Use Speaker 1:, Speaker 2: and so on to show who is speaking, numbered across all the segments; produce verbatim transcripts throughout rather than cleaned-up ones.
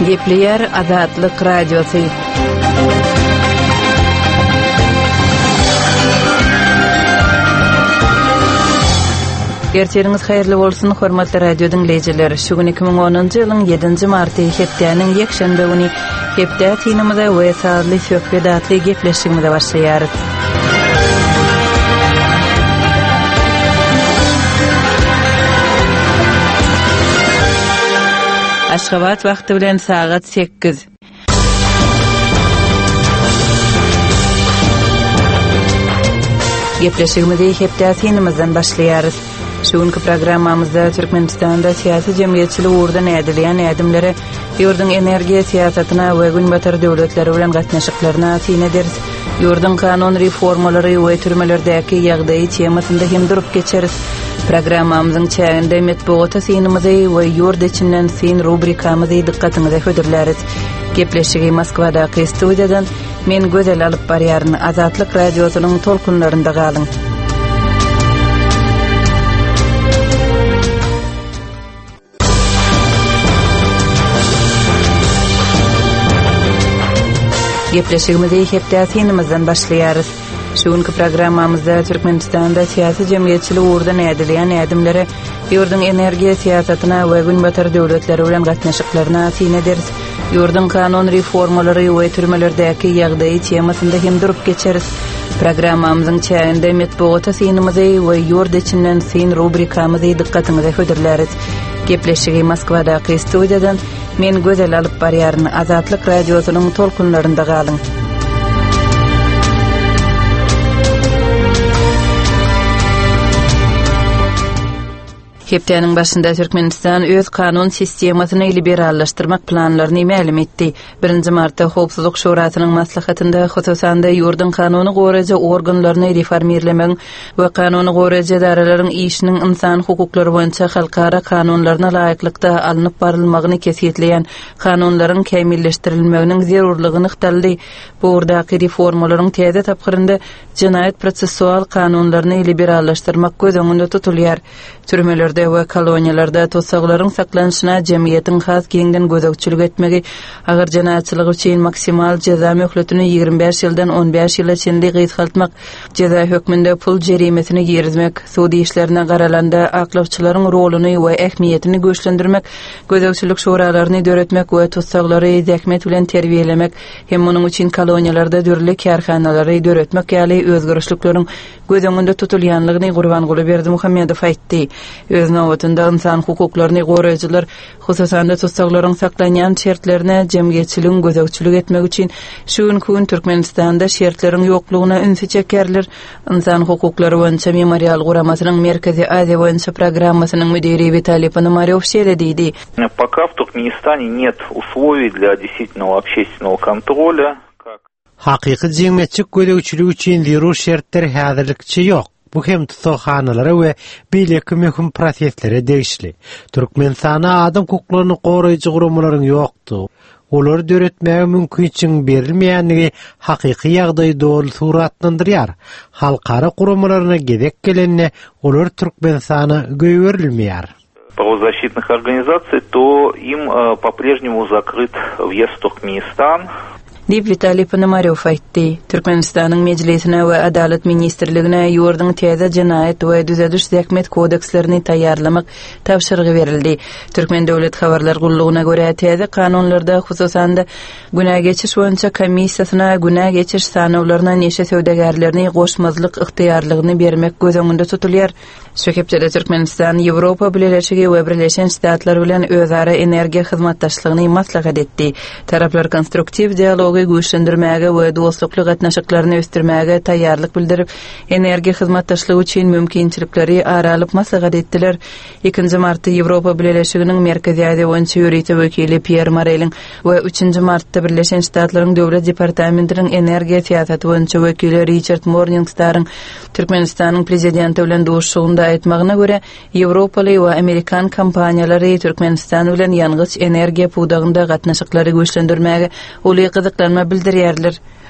Speaker 1: Gepleyer Azatlyk Radiosu. Gerçeriniz hayırlı bolsun, hormatly radio dinleyijiler. Şu gün iki bin onuncu ýylyň ýedinji marty hepdäniň ýekşembe güni hepdä tinimizde we saatly söhbetli gepleşigimizde başlaýarys. Aşgabat wagty bilen saat sekiz. Gepleşigimizde hepdä tinimizden başlaýarys. Şuňky programmamyzda Türkmenistanda siýasy jemgyýetçilik uğrunda nädilýän ädimlere, ýurdun energiýa siýasatyna we günbatar döwletleri bilen gatnaşyklaryna syň ederiz. Ýurdun kanun reformalary we türmelerdäki ýagdaýy temasynda hem durup geçeriz. Programmamyzyň çäginde metbuata synymyzy we ýurd içinden syn rubrikamyzy dikkatyňyza höderläris. Gepleşigi Moskwadaky studiýadan men gözel alyp barýaryn Azatlyk radiosynyň tolkunlarynda galyň. Gepleşigimizi hepdä tinimizden başlaýarys. Şuňky programmamyzda Türkmenistanda siýasy jemgyýetçilik uğrunda nädilýän ädimlere, ýurdun energiýa siýasatyna we günbatar döwletleri bilen gatnaşyklaryna syň ederiz. Ýurdun kanun reformalary we türmelerdäki ýagdaýy temasynda hem durup geçeriz. Programmamyzyň çäginde metbuata synymyzy we ýurd içinden syn rubrikamyzy dikkatyňyza höderläris. Gepleşigi Moskwadaky studiýadan men gözel alyp barýaryn Azatlyk radiosynyň tolkunlarynda galyň. Hepdäniň başynda Türkmenistan öz kanun sistemasyny liberallaşdyrmak planlaryny ma'lum etdi. birinji martda Howpsuzlyk Şurasynyň maslahatynda hususanda ýurdun kanuny goraja organlaryny reformirlemek we kanuny goraja daralaryň işiniň insan hukuklary boýunça halkara kanunlaryna laýyklykda alınıp barylmagyny kesýetleýän kanunlaryň kämilleşdirilmeginiň zerurlygyny ykdaldy. Bu urdaky reformalaryň täze tapgyrynda jinaýat prosessual kanunlaryny liberallaşdyrmak göz öňünde tutulýar. Türmelerde we koloniýalarda tosaklaryň saklanyşyna jemgyýetiň has geňden gözegçilik etmegi, agar janaatçylyk üçin maksimal ceza möhletini ýygrimi beş ýyldan on beş ýyla çenli gysgaltmak, ceza hökmünde pul jerimesini ýerizmek, sudy işlerine garalanda aklawçylaryň roluny we ähmiýetini göçlendirmek, gözegçilik şuralaryny döretmek we tosaklary zähmet bilen terbiýelemek, hem munyň üçin koloniýalarda dörli karhanalary döretmek ýaly özgörüşlikleriň göz öňünde tutulýanlygyny Gurbanguly Berdimuhammedow aýtdy. Öz nowatynda insan hukuklaryny goraýjylar hususanda tosaklaryň saklanýan şertlerine jemgyýetçiligiň gözegçilik etmek üçin şu gün Türkmenistanda şertleriň ýoklugyna ünsü çekerler. İnsan hukuklary boýunça memorial guramasynyň Merkezi Aziýa boýunça programmasynyň müdiri Vitaliy Ponomaryov şeýlediydi.
Speaker 2: Пока в Туркменистане нет условий для действительного общественного контроля.
Speaker 3: Hakyky jemgyýetçilik gözegçiligi üçin zerur şertler häzirlikçe ýok. Bu hem tutaqhanalary we beýleki möhüm proseslere degişli. Türkmenistana adam hukuklaryny goraýjy guramalaryň ýokdy. Olar döretmäge mümkinçilik berilmeýänligi hakyky ýagdaýy dol suratlandyrýar. Halkara guramalaryna gedek gelenine olar Türkmenistana göýberilmeýär.
Speaker 2: Правозащитных организаций, то им по-прежнему закрыт въезд в Туркменистан.
Speaker 1: Dip Vitaliy Ponomaryov aýtdy. Türkmenistanyň mejlisine we adalet ministrligine ýurdun täze jinaýat we düzediş zähmet kodekslerini taýýarlamak tapşyrygy berildi. Türkmen döwlet habarlar gullugyna görä täze kanunlarda hususanda günä geçiş boýunça komissiýasyna günä geçiş sanawlaryna neşe söwdegärlerini goşmazlyk yktyýarlygyny bermek göz öňünde tutulýar. Şu hepde Türkmenistan Ýewropa Birleşigi we Birleşen Ştatlar bilen özara energiýa hyzmatdaşlygyny maslahat etdi. Taraplar konstruktiw dialogy güýçlendirmäge we dostlukly gatnaşyklaryny östirmäge taýýarlyk bildirip, energiýa hyzmatdaşlygy üçin mümkinçilikleri aralyp maslahat etdiler. ikinji martda Ýewropa Birleşiginiň Merkezi Aziýa boýunça ýöreýte wekili Pierre Morelin we üçinji martda Birleşen Ştatlaryň döwlet departamentiniň energiýa siýasaty boýunça wekili Richard Morningstar'yň Türkmenistanyň prezidenti bilen duşugynda aýtmagyna görä, Ýewropaly we Amerikan kompaniýalary Türkmenistan bilen ýalňyç energiýa pudagynda gatnaşyklary güýçlendirmäge uly gyzyklanma bildirýärler.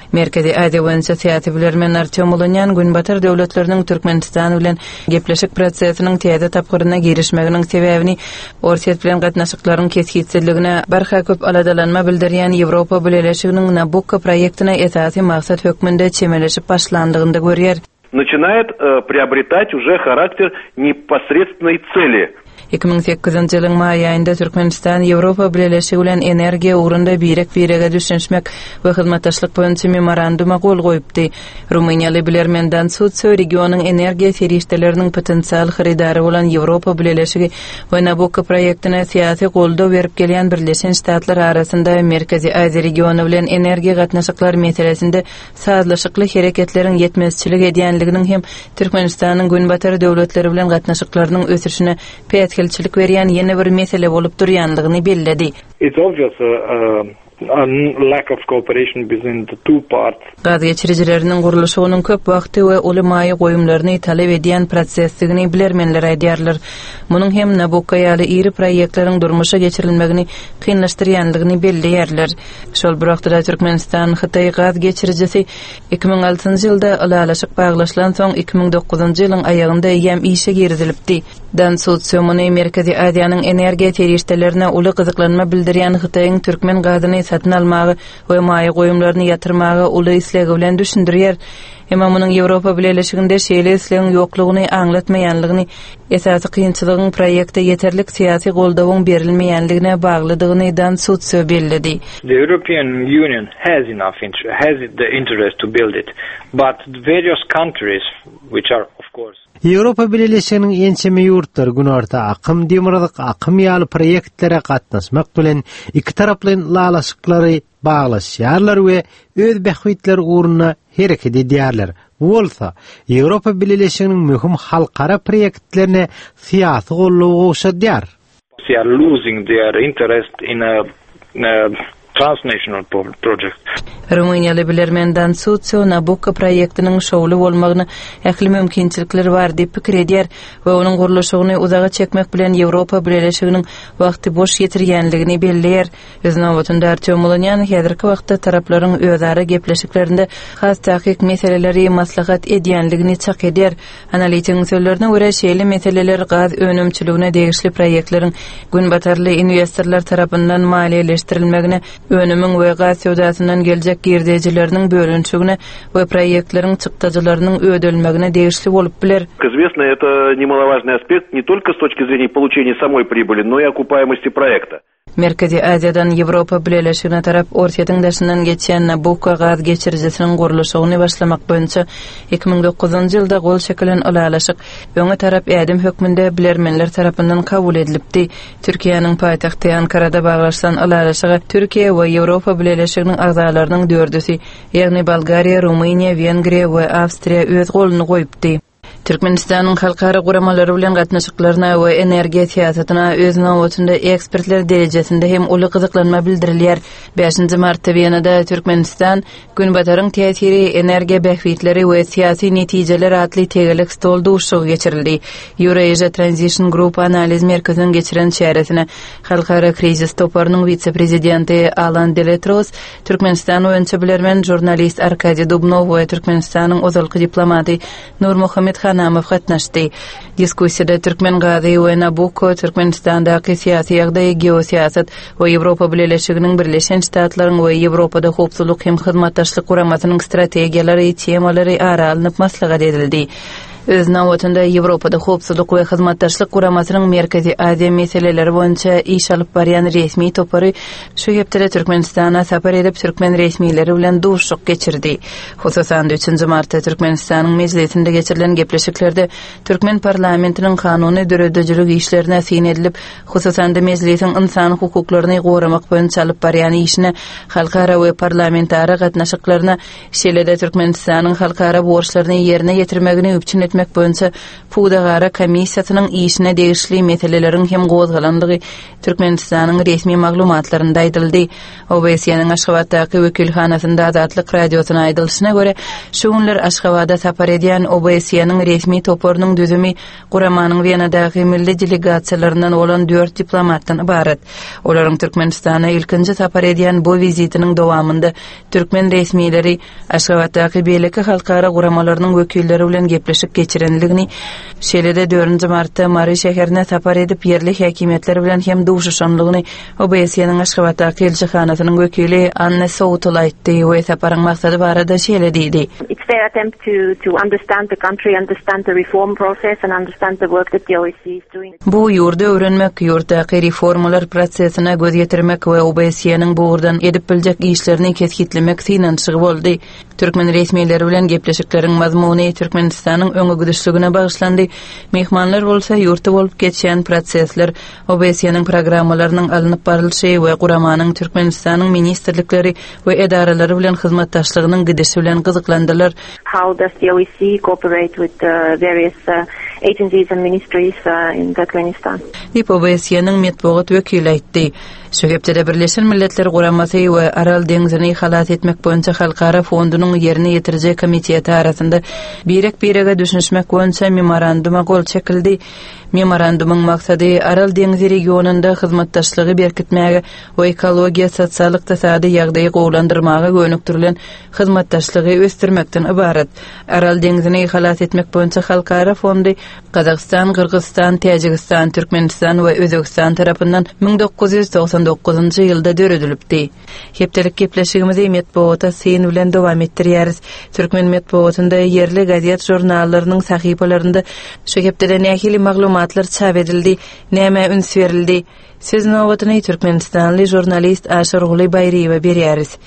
Speaker 1: Merkezi Aziya boýunça syýasy bilermen Artyom Ulunyan Günbatar döwletleriniň Türkmenistan bilen gepleşik prosesiniň täze tapgyryna girişmeginiň sebäbini Orsiýet bilen gatnaşyklaryň kesgitsizligine barha köp aladalanma bildirýän Ýewropa Birleşiginiň Nabucco proýektine esasy maksat hökmünde çemeleşip başlandygyny görýär.
Speaker 2: Начинает э, приобретать уже характер непосредственной цели.
Speaker 1: iki ming sekkizinji ýylyň may aýynda Türkmenistan Ýewropa Birleşigi bilen energiýa ugrunda birek birege düşünmek we hyzmatdaşlyk boýunça memoranduma gol goýupdy. Rumyniýaly bilermenden Sutsö regionyň energiýa serişdeleriniň potensial haridary bolan Ýewropa Birleşigi we Nabucco proýektine syýasy goldaw berip gelýän Birleşen Ştatlar arasynda Merkezi Aziya regiony bilen energiýa gatnaşyklar meselesinde sazlaşykly hereketleriň ýetmezçilik edýänliginiň hem Türkmenistanyň Günbatar döwletleri bilen gatnaşyklarynyň ösüşine pelçilik berýän ýene bir mesele bolup durýanlygyny belledi.
Speaker 4: It's obvious uh, uh, a lack of cooperation between the two parts.
Speaker 1: Gaz geçiricilerinin guruluşynyň köp wagty we uly maýy goýumlaryny talep edýän prosesligini bilermenler aýdýarlar. Munyň hem Nabucco ýaly iri proýektleriň durmuşa geçirilmegini kynlaşdyrýanlygyny belleýärler. Şol bir wagtda Türkmenistan Hytaý gaz geçiricisi iki ming altynjy ýylda alalaşyk baglaşlan soň iki ming dokuzunjy ýylyň aýagynda ýam işe girizilipdi. Dansut Sömüni Merkezi Aziýanyň energiýa terişdelerine uly gyzyklanma bildirýän Hytaýyň türkmen gazyny satyn almagy we maýy goýumlaryny ýatyrmagy uly islegi bilen düşündirýär. Emma munyň Ýewropa Birleşiginde şeýle islegiň ýoklugyny aňlatmaýanlygyny, esasy kynçylygyň proýekte ýeterlik syýasy goldawyň berilmeýänligine baglydygyny Dansut söýledi.
Speaker 4: The European Union has enough interest, has the interest to build it, but the various countries which are of course
Speaker 3: Ýewropa Birleşiginiň ençeme ýurtlar günorta akym demirlik akym ýaly proýektlere gatnaşmak bilen iki taraply lalaşyklary baglaşýarlar we öz behwitleri uğruna hereket edýärler. Bolsa Ýewropa Birleşiginiň möhüm halkara proýektlerine syýasy gollawy goşadýar.
Speaker 4: They are losing their interest in a, a transnational project.
Speaker 1: Rumyniýaly bilermenden Sutsö Nabucco proýektiniň şowly bolmagyny ähli mümkinçilikleri bar diýip pikir edýär we onuň guruluşyny uzaga çekmek bilen Ýewropa Birleşiginiň wagty boş ýetirýänligini belleýär. Özüne wagtynda Artyom Ulunyan häzirki wagtda taraplaryň özara gepleşiklerinde has tahqiq meseleleri maslahat edýänligini çak edýär. Analitikň sözlerine görä şeýle meseleler gaz önümçiligine degişli proýektleriň günbatarly investorlar tarapyndan maliýeleştirilmegine, önümüň we gaz söwdasyndan geljek girdijileriniň bölünçügine we proýektleriň çykdyjylarynyň ödülmegine degişli bolup biler.
Speaker 2: Известно, это немаловажный аспект не только с точки зрения получения самой прибыли, но и окупаемости проекта.
Speaker 1: Merkezi Aziýadan Ýewropa Birleşigine tarap Orsiýetiň daşyndan geçýän Nabucco gaz geçiricisiniň guruluşyny başlamak boýunça iki ming dokuzunjy ýylda gol şeklen alalaşyk öňe tarap ädim hökmünde bilermenler tarapyndan kabul edilipdi. Türkiýanyň paýtagty Ankarada baglaşan alalaşyga Türkiýe we Ýewropa Birleşiginiň agzalarynyň dördüsi, ýagny Bolgariýa, Rumyniýa, Wengriýa we Awstriýa öz goluny goýupdy. Türkmenistanyň halkara guramalary bilen gatnaşyklaryna we energiýa syýasatyna öz nawatynda ekspertler derejesinde hem uly gyzyklanma bildirilýär. beşinji martda Wienada Türkmenistan Günbataryň täsiri, energiýa behwitleri we syýasy netijeler atly tegelik stol duşugy geçirildi. Eurasia Transition Group analiz merkezinden geçiren şäheresine halkara krizis toparynyň vice-prezidenti Alan Deletros, Türkmenistan öňçe bilermen jurnalist Arkadiy Dubnov we Türkmenistanyň ozalky diplomaty Nurmuhammed Hanamow gatnaşdy. Diskussiýada türkmen gazy we Nabucco, Türkmenistandaky syýasy ýagdaý, geosiýasat we Ýewropa Birleşiginiň Birleşen Ştatlaryň we Ýewropada howpsuzlyk hem hyzmatdaşlyk guramasynyň strategiýalary, temalary ara alınıp maslahat edildi. Öz nawatynda Ýewropada howpsuzlyk we hyzmatdaşlyk guramasynyň Merkezi Aziýa meseleleri boýunça iş alyp barýan resmi topary şu hepde Türkmenistana sapar edip türkmen resmiýetleri bilen duşuk geçirdi. Hususan üçünji martda Türkmenistanyň meclisinde geçirilen gepleşiklerde türkmen parlamentiniň kanuny döredejlik işlerine sin edilip, hususan da meclisiň insan hukuklaryny goramak boýunça alyp barýan işine halkara we parlamentara gatnaşyklaryna şeýle-de Türkmenistanyň halkara borçlaryny ýerine ýetirmegini üpçün etmek boýunça Pudagara komissiýasynyň işine degişli meselelerin hem gozgalandygy Türkmenistanyň resmi maglumatlarynda aýdyldy. O B S Y'niň Aşgabatdaky wekilhanasynda Azatlyk radiosyna aýdylyşyna görä, şu günler Aşgabada sapar edýän O B S Y'niň resmi toporunyň düzümi Guramanyň Wienadaky milli delegasiýalaryndan bolan dört diplomatdan ibaret. Olaryň Türkmenistana ilkinji sapar edýän bu vizitiniň dowamında Türkmen resmiýetleri Aşgabatdaky beýleki halkara guramalarynyň wekilleri bilen gepleşip geçirenligini, şeýle-de dördünji martda Mary şäherine sapar edip yerli häkimetler bilen hem duşuşanlygyny O B S Y'niň Aşgabatdaky elçihanasynyň wekili Anna Soutul aýtdy we saparyň maksady barada şeýle diýdi.
Speaker 5: It's their attempt to to understand the country, understand the reform process and understand the work that the O B S is doing.
Speaker 1: Bu ýurda öwrenmek, ýurtdaky reformalar prosesine göz ýetirmek we O B S Y'niň buğurdan edip biljek işlerini keskitlemek synançygy boldy. Türkmen resmiýetleri bilen gepleşikleriň mazmuny Türkmenistanyň öňe gidişligine bagyşlandy. Mehmanlar bolsa ýurtda bolup geçýän prosesler, O B S Y'niň programmalarynyň alınıp barylşy we Guramanyň Türkmenistanyň ministrlikleri we edaralary bilen hyzmatdaşlygynyň gidişi bilen gyzyklandylar.
Speaker 5: How does the O B S cooperate with the various uh, agencies and ministries uh, in Turkmenistan?
Speaker 1: Dip O B S Y'niň metbuat wekili aýtdy. Şu hepde Birleşen Milletler Guramasy we Aral deňizini halat etmek boýunça halkara fondunyň ýerine ýetirjek komiteti arasynda birek birege düşünmek boýunça memoranduma gol çekildi. Memorandumyň maksady Aral deňizi regionunda hyzmatdaşlygy berkitmäge we ekologiýa, sosial, ykdysady ýagdaýy gowlandyrmaga gönüktirilen hyzmatdaşlygy ösdürmekden ibaret. Aral deňizini halat etmek boýunça halkara fondy Kazakystan, Kyrgyzstan, Täjikistan, Türkmenistan we Özbegistan tarapyndan ming dokuz ýüz toksan dokuzunji ýylda döredilipdi. Hepdelik gepleşigimizi metbuata syn bilen dowam etdirýäris. Türkmen metbuatynda yerli gazet jurnallarynyň sahypalarynda şu hepdeden nähili maglumatlar çap edildi, näme üns berildi. Siz nowatyny Türkmenistanly jurnalist Aşar Guly Bayriýewe berýäris.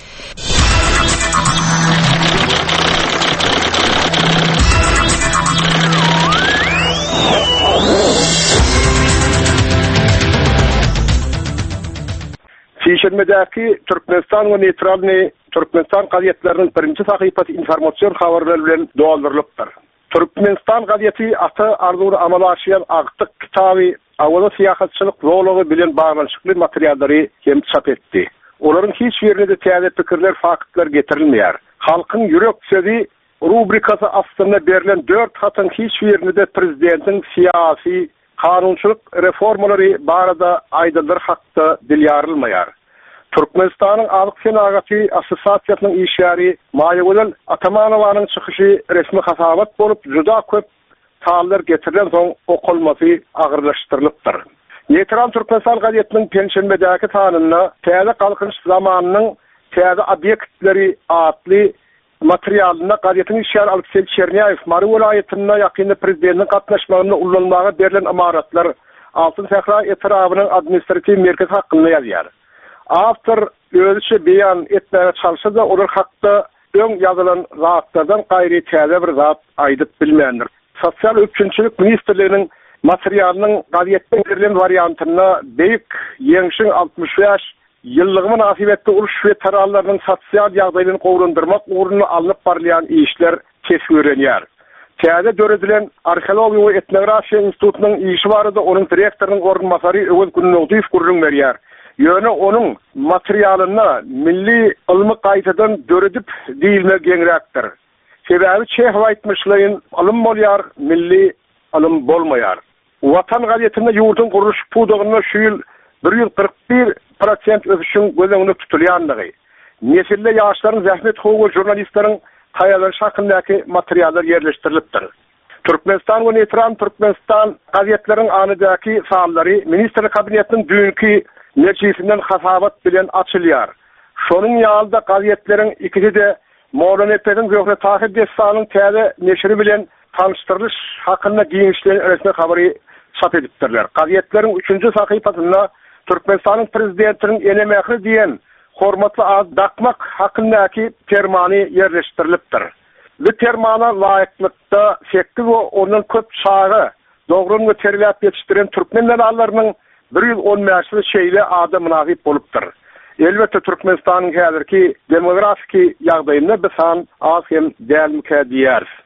Speaker 6: Şeýşemedäki Türkmenistan we neytralny Türkmenistan gazetleriniň birinji sahypasy informasiýon habarlary bilen doldurulupdyr. Türkmenistan gazeti aty arzuwny amala aşýan agtyk kitaby awada syýasatçylyk rology bilen baglanyşykly materiallary hem çap etdi. Olaryň hiç ýerinde täze pikirler, faktlar getirilmeýär. Halkyň ýürek sözi rubrikasy aslynda berilen dört hatyn hiç ýerinde prezidentiň syýasy kanunçylyk reformalary barada aýdyldyr hakda dilýarilmeýär. Türkmenistanyň Alyk Senagaty Assosiasiýasynyň işgäri Maýawel Atamanowanyň çykyşy resmi hasabat bolup juda köp taýlar getirilen soň okulmasy agyrlaşdyrylypdyr. Neytral Türkmenistan gazetiniň penşenbedäki tanyna täze galkynç zamanynyň täze obyektleri atly materialyna gazetiniň işgäri Aleksey Çerniýaw Mary welaýetinde ýakynda prezidentiň gatnaşmagyna ullanmaga berilen amaratlar Altyn Sahra etrawynyň administrativ merkez hakynda ýazýar. After özüçe beýan etmäge çalşsa, olar hakda öň ýazylan zatlardan gaýry täze bir zat aýdyp bilmändir. Sosial üçinçilik ministrliginiň materialynyň gazetde berilen variantyna beýik ýeňşiň altmış beş ýyllygy münasibetde uruş we taralarynyň sosial ýagdaýyny gowrandyrmak ugruna alınıp barlayan işler kesgirenýär. Täze döredilen arkeologiýa we etnografiýa institutynyň işi barada onuň direktorynyň ornmasary Öwel Günnogdyýew gurrun berýär. Ýöne onuň materialyna milli ilmi gaýtadan döredip diýilmek geňrekdir. Sebäbi Çeх aýtmyşlaryň ilm bolýar, milli ilm bolmaýar. Watan gazetinde ýurdun guruş pudugyna şu ýyl bir ýüz kırk bir prosent ösüşiň gözüňde tutulýandygy. Nesille ýaşlaryň zähmet howy jurnalistleriň taýýarlaryş hakyndaky materiallar ýerleşdirilipdir. Türkmenistan we Neytral Türkmenistan gazetleriň anydaky sallary ministr kabinetiniň dünkü meclisinden hasabat bilen açylýar. Şonuň ýalda gazetleriň ikisi de Moğlanetlerin Gökre Tahir Destanyň täze neşri bilen tanıştırılış hakynda giňişlerin resmi habary çap edipdirler. Gazetleriň üçünji sahypasynda Türkmenistanyň prezidentiniň enemäkli diýen hormatly ad dakmak hakyndaky termany ýerleşdirilipdir. Bu termana laýyklykda sekkiz we ondan köp çağı dogrun we terbiýat ýetişdiren türkmenler allarynyň bir ýüz on beşli şeýle ada münasip bolupdyr. Elbette Türkmenistanyň häzirki demografiki ýagdaýynda biz han az hem dälmike diýäris.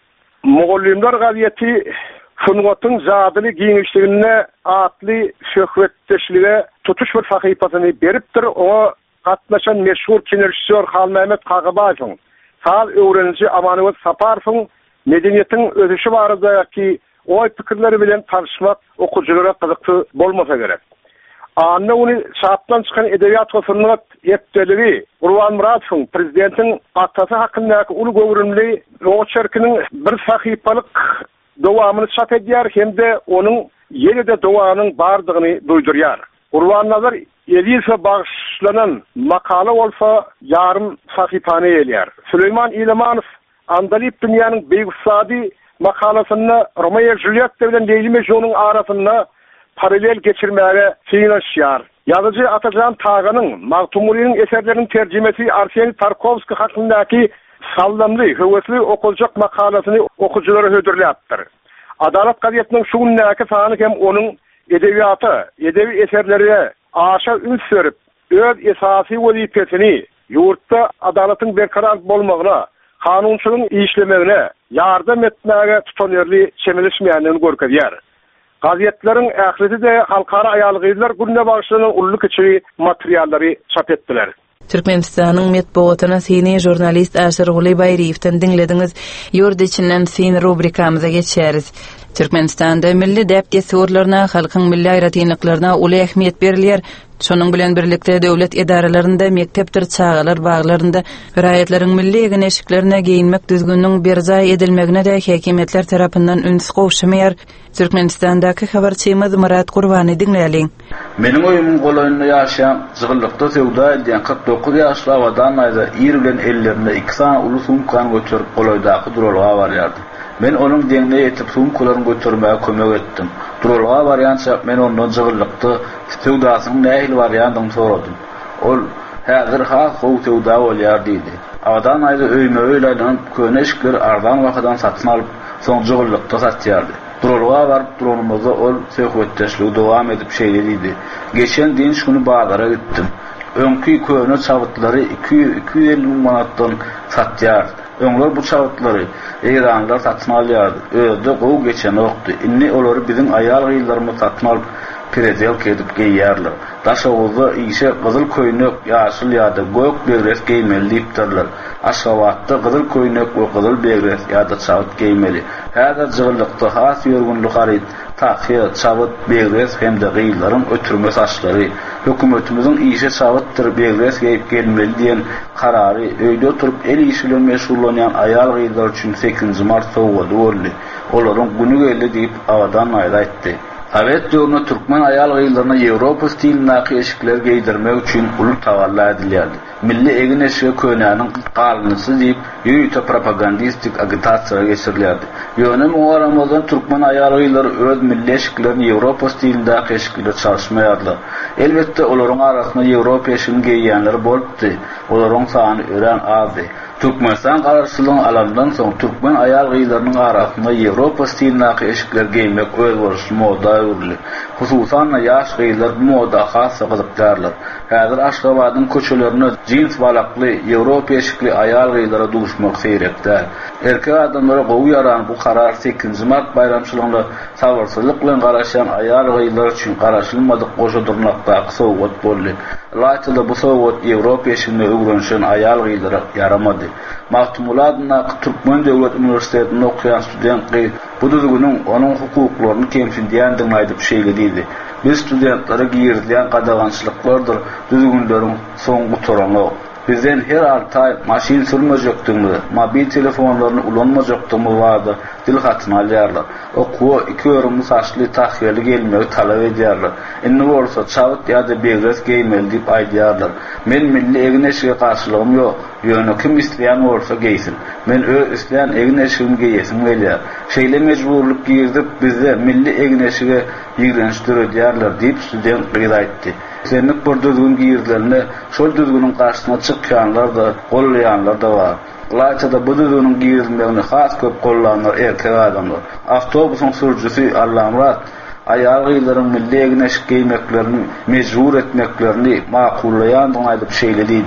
Speaker 6: Moğollimler gaziyeti Funwat'ın zadılı giyinişliğine atlı şöhretteşliğe tutuş bir fakipatını beriptir. O katlaşan meşhur kinirşisör Hal Mehmet Kagıbayev'in sağ öğrenci Amanıvat Saparov'un medeniyetin ötüşü barıda ki o fikirleri bilen tartışmak okuculara kızıktı bolmasa gerek. Anne onu şaaptan çıkan edebiyat ve sanat yetkilileri Urvan Muratov'un prezidentin atası hakkındaki ulu gövürümlü o çerkinin bir sahipalık devamını çap ediyor hem de onun yeni de doğanın bardığını duyduruyor. Urvan Nazar Elise bağışlanan makale olsa yarım sahipane eliyor. Süleyman İlemanov Andalip dünyanın beygusadi makalasını Romeo Juliet devlen Leyli Mecnun'un arasında paralel geçirmeye sığınışıyor. Yazıcı Atacan Tağan'ın Mağtumuli'nin eserlerinin tercümesi Arseni Tarkovski hakkındaki sallamlı, hüvesli okulacak makalasını okuculara hödürleyaptır. Adalet gazetinin şu gündeki sahanı hem onun edebiyatı, edebi eserlerine aşağı ün sörüp, öz esasi vazifesini yurtta adaletin berkarar bolmağına, kanunçunun işlemeğine, yardım etmeye tutanörlü çemilişmeyenlerini görkediyor. Gazetlerin ahireti de halkara ayalgıydılar gününe bağışlanan ulluk içi materyalleri çap ettiler.
Speaker 1: Türkmenistan'ın metbuatına seni jurnalist Aşır Gulay Bayriyev'ten dinlediniz. Yurt içinden seni rubrikamıza geçeriz. Türkmenistan'da milli depte sorularına, halkın milli ayratinliklerine ulu ehmiyet berilýär. Şonun bilen birlikde döwlet edarelerinde, mektepdir çağalar baglarında raýatlaryň milli egeneşiklerine geyinmek düzgünlüğün berjay edilmegine de häkimetler tarapyndan üns gowşamaýar. Türkmenistan'daky habarçymyz Murat Gurbany dinleýäliň.
Speaker 7: Menin oýumyň golaýynda ýaşaýan zygyrlykda sewda edýän kırk dokuz ýaşly awadan aýda ýer bilen ellerinde iki sana uly sumkan götürüp golaýdaky duralga barýardy. Men onun deňine ýetip sumkalaryny götürmäge kömek etdim. Duralga barýança men ondan zygyrlykda sewdasynyň nähil barýandygyny soradym. Ol häzir has gowy sewda bolýar diýdi. Awadan aýda öýme öýlenen köneşkler ardan wagtdan satyn alyp soň zygyrlykda satýardy. Duralga baryp duranymyzda ol söhbetdeşligi dowam edip şeýle diýdi. Geçen diň şunu bazara gittim. Öňkü köne çabytlary iki yüz elli manatdan satýar. Öňler bu çabytlary Eýranlar satyn alýardy. Özde gowy geçen okdy. Inni olary biziň aýal gyýlarymyz satyn alyp prezelka edip giýýärler. Daşawuzda işe gyzyl köýnek, ýaşyl ýa-da gök begres giýmeli diýipdirler. Aşgabatda gyzyl köýnek we gyzyl begres ýa-da çabyt giýmeli. Häzir jygyrlykda has ýörgünlük garyp tahyýa çabyt begres hem de gyýlaryň ötürme saçlary hökümetimiziň işe çabytdyr begres giýip gelmeli diýen karary öýde oturup el işi bilen meşgullanýan aýal gyýlar üçin sekinji mart sowgady boldy. Olaryň güni geldi diýip awadan aýdaýdy. Sovet döwründe türkmen aýal gyýlaryna Ýewropa stilindäki eşikler giydirmek üçin uly tawalla edilýärdi. Milli egeneşige könäniň galynysy diýip ýöýte propagandistik agitasiýa geçirilýärdi. Ýöne muharamazdan türkmen aýal gyýlary öz milli eşiklerini Ýewropa stilindäki eşikler çalyşmaýardylar. Elbetde olaryň arasynda Ýewropa eşigini giýýänler bolupdy. Olaryň sany ören azdy. Türkmenistan garaşsylygyny alandan soň türkmen aýal gyýlarynyň arasynda Ýewropa stilindäki eşikler giýmek öz boluşy moda ýurly. Hususan ýaş gyýlar bu moda has gyzykýarlar. Häzir Aşgabatyň köçelerine jins balakly Ýewropa eşikli aýal gyýlara duşmak seýrekde. Erkek adamlara gowy ýaran bu karar sekinji mart bayramçylygynda sabarsyzlyk bilen garaşan aýal gyýlar üçin garaşylmadyk goşa durnakdaky sowgat boldy. Laýtda bu sowgat Ýewropa eşigine öwrenşen aýal gyýlara yaramady. Mahtumuladyna Türkmen Döwlet Üniversitetinde okuyan studentler bu düzgünün onun hukuklaryny kemsindiýändigini aýdyp şeýle diýdi. Biz studentlere giýirilýän gadagançylyklardyr düzgünleriň soňky torany. Bizden her altı ay maşin sürmejekdigimi, mobil telefonlaryny ulanmajakdymy wada dil hatyn alýarlar. Okuwa iki örümli saçly tahyýaly gelmegi talap edýärler. Indi bolsa çabyt ýa-da begres giýmeli diýip aýdýarlar. Men milli egeneşige garşylygym ýok. Ýöne kim isleýän bolsa giýsin. Men öz isleýän egeneşigimi giýesim gelýär. Şeýle mejburlyk giýirdip bizde milli egeneşige ýigrençdirýärler diýip student aýtdy. Senlik bir düzgün giýirlerini şol düzgünün garşyna çykýanlar da, gollaýanlar da bar. Laýçada bu düzgünün giýirilmegini has köp gollanlar erkek adamlar. Awtobusyň sürüjüsi Allamrat aýal gyýlaryň milli egeneşik giýmeklerini mejbur etmeklerini maqullaýandygyny aýdyp şeýle diýdi.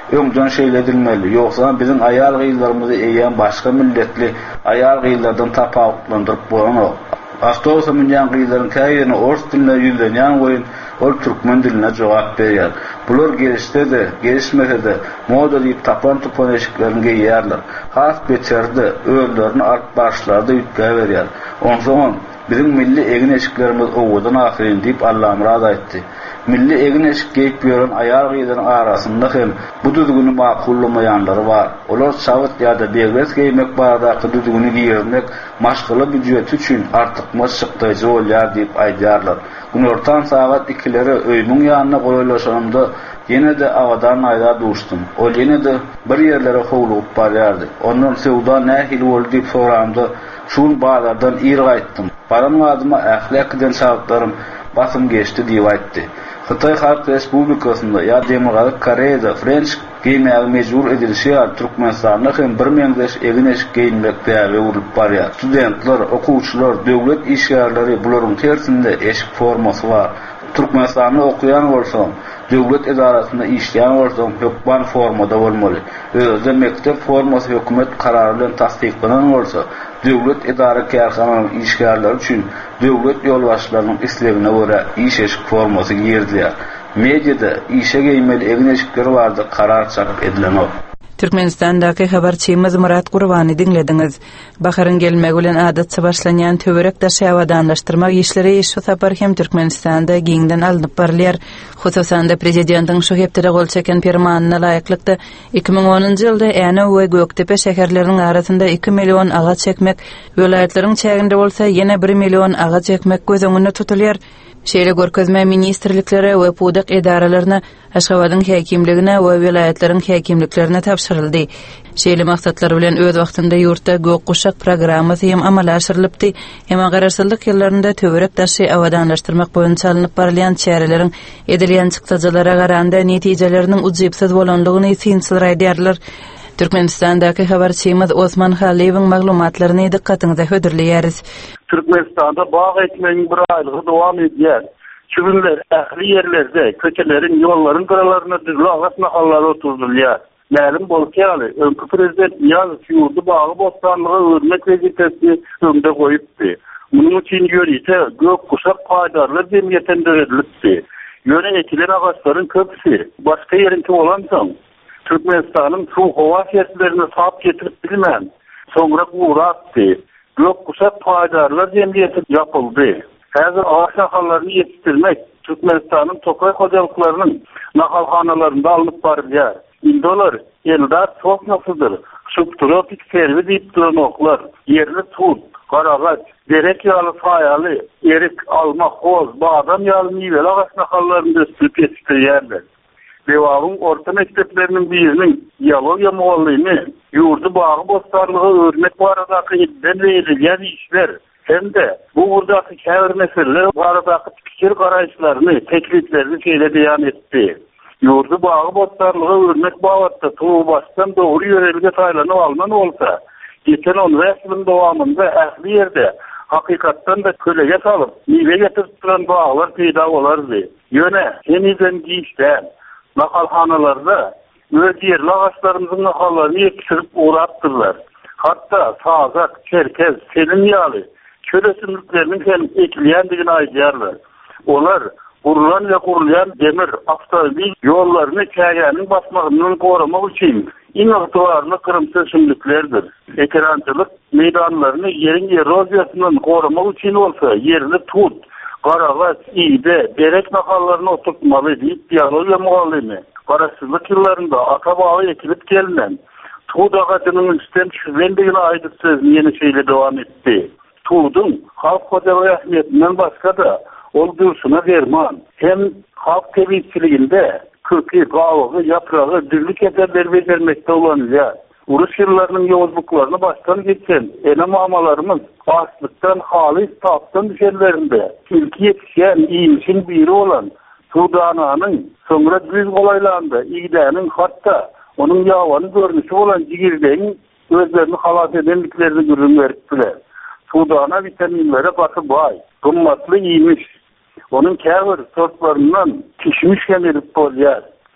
Speaker 7: öňden şeýle edilmeli. Ýoksa bizim aýal gyýlarymyzy eýen başga milletli aýal gyýlardan tapawutlandyryp bolanok. Awtobusa minýän gyýlaryň käýini ors diline ýüzlenýän goýun ol türkmen diline jogap berýär. Bular gelişde de, gelişmese de moda diýip tapan tupan eşiklerini giýýärler. Has beçerde öýlerini alyp başlarda ýütgä berýär. Onsoň bizim milli egin eşiklerimiz owadan ahyryň diýip Allah murad aýtdy. Milli egin eşik geýip ýören aýal gyýlaryň arasynda hem bu düzgüni makullamaýanlary bar. Olar çawut ýa-da begres giýmek barada düzgüni giýermek maşgala büdjet üçin artyk maşgykdaýjy bolýar diýip aýdýarlar. Günortan saat ikileri öýümüň ýanyna goýulaşanda ýene de awadan aýda duşdum. Ol ýene de bir ýerlere howlup barýardy. Ondan sewda nähil boldy diýip soramda şol bazardan ir gaýtdym. Baran wadyma ählak eden şagtlarym basym geçdi diýip aýtdy. Xitay Halk Respublikasynda ýa Demokratik Koreýada French giýmäge mejbur edilýär. Türkmenistanda hem bir meňdeş egin eşik giýinmek täze urup barýar. Studentler, okuwçylar, döwlet işgärleri bularyň tersinde eşik formasy bar. Türkmenistanda okuyan bolsaň, döwlet edarasynda işleýän bolsaň, hökman formada bolmaly. Özde mektep formasy hökümet karary bilen tasdiklanan bolsa, döwlet edara kärhananyň işgärleri üçin döwlet ýolbaşçylarynyň islegine görä iş eşik formasy giýerdiler. Mediada işe giýmeli egin eşikleri bardy karar çap edilenok.
Speaker 1: Türkmenistandaky habarçymyz Murat Gurbany dinlediňiz. Baharyn gelmegi bilen adatça başlanýan töwerek daşy awadanlaşdyrmak işleri şu sapar hem Türkmenistanda giňden alınıp barylýar. Hususanda prezidentiň şu hepde gol çeken fermanyna laýyklykda iki ming onunjy ýylda Äne we Göktepe şäherleriniň arasynda iki million agaç çekmek, welaýatleriň çäginde bolsa ýene bir million agaç çekmek gözüňünde tutulýar. Şeýle görkezme ministrlikleri we pudak edaralaryna Aşgabatyň häkimligine we welaýatleriň häkimliklerine tapşyryldy. Şeýle maksatlar bilen öz wagtynda ýurtda gök guşak programmasy hem amala aşyrylypdy. Hem garaşsyzlyk ýyllarynda töwerek daşy awadanlaşdyrmak boýunça alınıp barylýan çäreleriň edilýän çykdyjylara garanda netijeleriniň ujypsyz bolanlygyny synçylar aýdýarlar. Türkmenistandaky habarçymyz Osman Haliýewiň maglumatlaryny dikkatiňize höderleýäris.
Speaker 6: Türkmenistanda bağ ekmeğin bir aylığı devam edýär. Şu günler ähli ýerlerde köçelerin, ýollaryň garalarına düzlü ağaç nahallary oturdylýar. Mälim bolýaly, öňkü prezident ýazy ýurdu bagy bostanlygy örnek wezipesi öňde goýupdy. Munyň üçin ýörite gök guşak paýdarlar jemgyýetinden döredilipdi. Ýöne ekilen agaçlaryň köpüsi başga ýerinki bolansoň Türkmenistanyň suw howa şertlerini sap getirip bilmän. Soňra guratdy. Gök guşak paýdarlar jemgyýeti ýapyldy. Häzir ağaç nahallaryny ýetişdirmek Türkmenistanyň tokay hojalyklarynyň nahalhanalarynda alınıp barylýar. Indolar eldat çok nasıldır? Subtropik servi diýip duranoklar, yerli tut, garagaç, derek ýaly saýaly, erik, alma, hoz, badam ýaly miweli agaç nahallaryny ösürip ýetişdirýärler. Bewagyň orta mekdepleriniň biriniň biologiýa mugallymy ýurdu bagy bostanlygy örnek baradaky ilden berilýän işler hem de bu burdaky käbir meseleler baradaky pikir garaýşlaryny, tekliflerini şeýle beýan etdi. Ýurdu bagy bostanlygy örnek bagatda tuğ başdan dogry ýörelge taýlanyp alman bolsa, geçen on ýylyň dowamında ähli ýerde hakykatdan da kölege salyp, miwe getirip duran baglar peýda bolardy. Ýöne, heniden giýişden nahalhanalarda öz yerli ağaçlarımızın nahallarını yetiştirip uğratdırlar. Hatta Sazak, Çerkez, Selim ýaly köle sümüklerinin hem ekilýändigini aýdýarlar. Olar gurulan ve gurulyan demir, avtomobil yollarını kägäniň basmagyndan goramak üçin iň ygtybarly kırmızı sümüklerdir. Ekrançylyk meydanlaryny ýeriň eroziýasyndan goramak üçin bolsa yerli tut, garagaç, iýde, derek nahallaryny oturtmaly diýip biologiýa mugallymy garaşsyzlyk ýyllarynda ata bagy ekilip gelinen tuğ agaçynyň üstten düşürendigini aýdyp sözüni ýene şeýle dowam etdi. Tuğdyň halk hojalygy ähmiýetinden başga da ol durşuna derman hem halk tebizçiliginde köki, gawagy, yapragy, düzlük eserler bejermekde ulanýar. Uruş ýyllarynyň ýozbuklaryny baştan geçen ene mamalarymyz açlykdan halys tapdan düşenlerinde ilki ýetişýän iýmişin biri olan Sudananyň soňra düz golaylandy. Iýdäniň hatda onuň ýawany görnüşi bolan jigirdeň özlerini halat edendiklerini görüň beripdiler. Sudana vitaminlere batı bay, gımmatly iýmiş. Onuň käbir sortlaryndan kişmiş kemirip bolýar.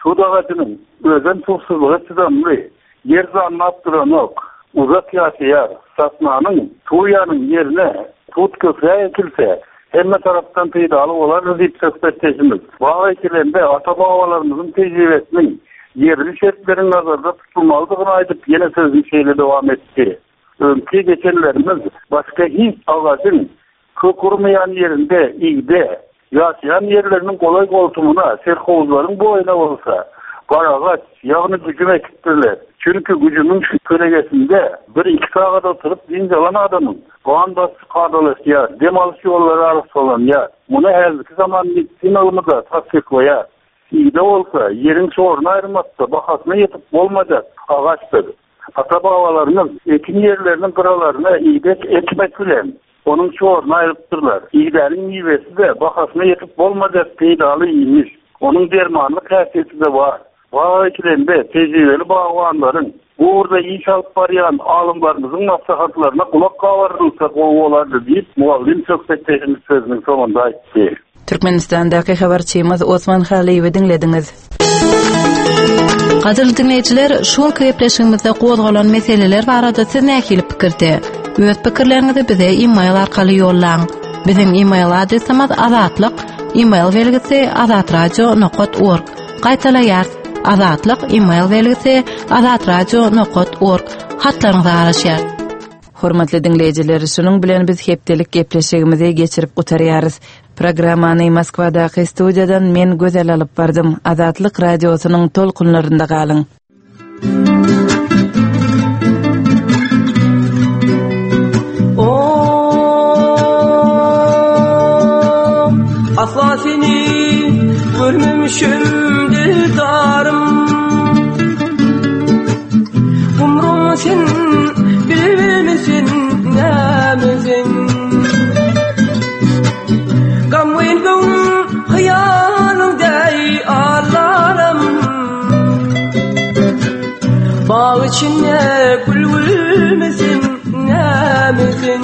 Speaker 6: Sudagacının özen tuğsuzluğa çıdanlı, yer zanını aptıranok, uzak yaşayar, satmanın, tuğyanın yerine tut köprüye ekilse, hemme taraftan peydalı olan deyip söhbetleşimiz. Vağa ekilerinde ata-babalarımızın tecrübesinin yerli şertlerin nazarda tutulmalıdığını aydıp yine sözün şeyle devam etti. Önkü geçenlerimiz başka hiç ağacın kökurmayan yerinde, iyide, yaşayan yerlerinin kolay koltumuna, serhovuzların boyuna olsa, karagaç, yağını gücüm ekittirler. Çünkü gücümün şu köregesinde bir iki sağada oturup dincalan adamın, Doğan bası kardalaşıyor, demalış yolları arası olan ya, buna her iki zaman gittiğin alımıda tasdik koyar. İyide olsa, yerin çoğuruna ayrılmazsa, bakasına yetip olmayacak ağaçtır. Ata-babalarımız ekin yerlerinin kıralarına iyide ekmek bilen, onun çoğuruna ayrıptırlar. İyilerin meyvesi de bakasına yetip olmayacak peydalı iyiymiş. Onun dermanlık hasiyeti de var. Vağa ekilerinde tecrübeli bağvanların burada iş alıp barayan alımlarımızın nasihatlarına kulak kavarırılsak o olardı deyip muavlim söhbetleşimiz sözünün sonunda aytti.
Speaker 1: Türkmenistan'daki habarçıyımız Osman Xaliyevi dinlediniz.
Speaker 8: Gazyl dinleyijiler, şol köpleşigimizde gozgalan meseleler barada siz nähili pikirde? Öz pikirlerinizi bize e-mail arkaly ýollaň. Bizim e-mail adresimiz azatlyk, e-mail belgisi azatradio nokta org. Gaýtalar azatlyk e-mail belgisi azatradio nokta org. Hatlaryňyzy araşýar.
Speaker 1: Hormatly dinleyijiler, şunun bilen biz hepdelik gepleşigimizi geçirip gutarýarys. Programmany Moskwadaky studiýadan men gözel alyp bardym. Azatlyk radiosynyň tolkunlarynda galyň.
Speaker 9: O asla seni görmemişim dildarım. Umrum sen bilmesin nämizin. Gamwen gong hayalımday ağlarım. Bağ içinde gül gülmesin nämizin.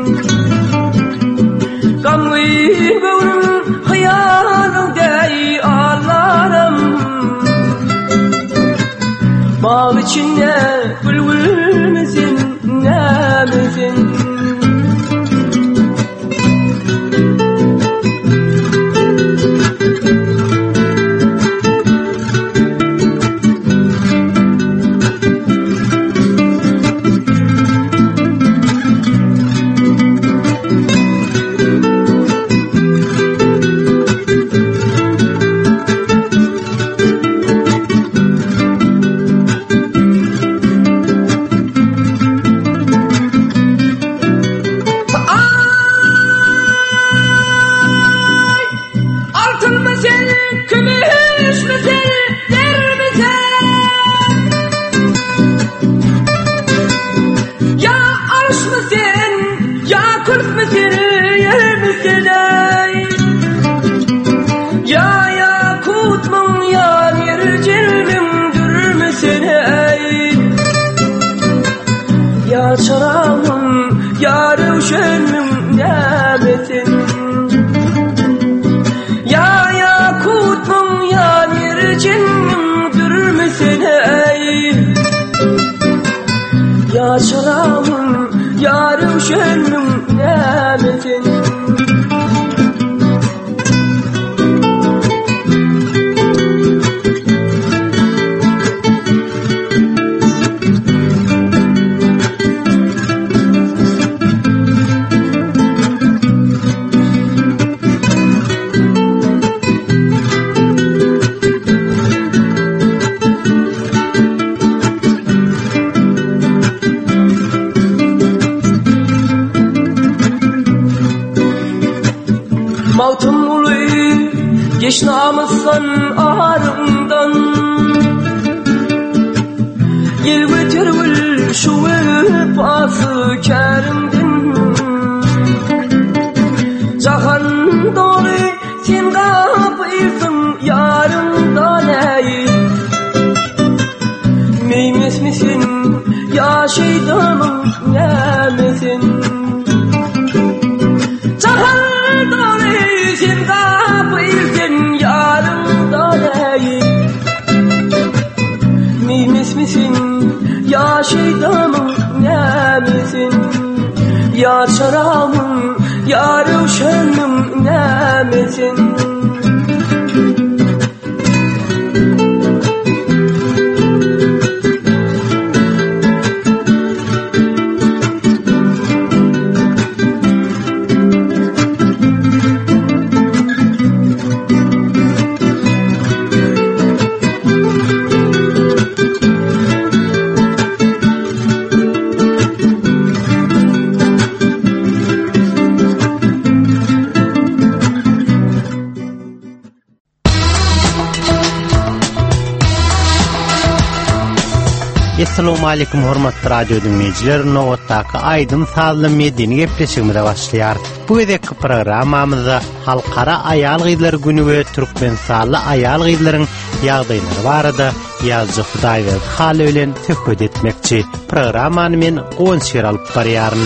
Speaker 9: Gamwen gong hayalımday ağlarım. Bağ içinde gül gülmesin nämizin. Geçnamızsan ağrımdan Yel götürül şu vefası kerimdin Cahan dolu sen kapıysın yarımdan ey Meymes misin ya şeytanım nemesin Cahan dolu sen kapıysın yarımdan ey
Speaker 3: Assalamu alaykum hormatly radio dinleyijiler. Nowatdaky aýdym sazly medeni gepleşigimizde başlaýar. Bu edeki programmamyzda halkara aýal gyzlar güni we türkmenstanly aýal gyzlaryň ýagdaýlary barada ýazgy Hudaýber haly bilen söhbet etmekçi. Programmany men Gonşer alyp barýaryn.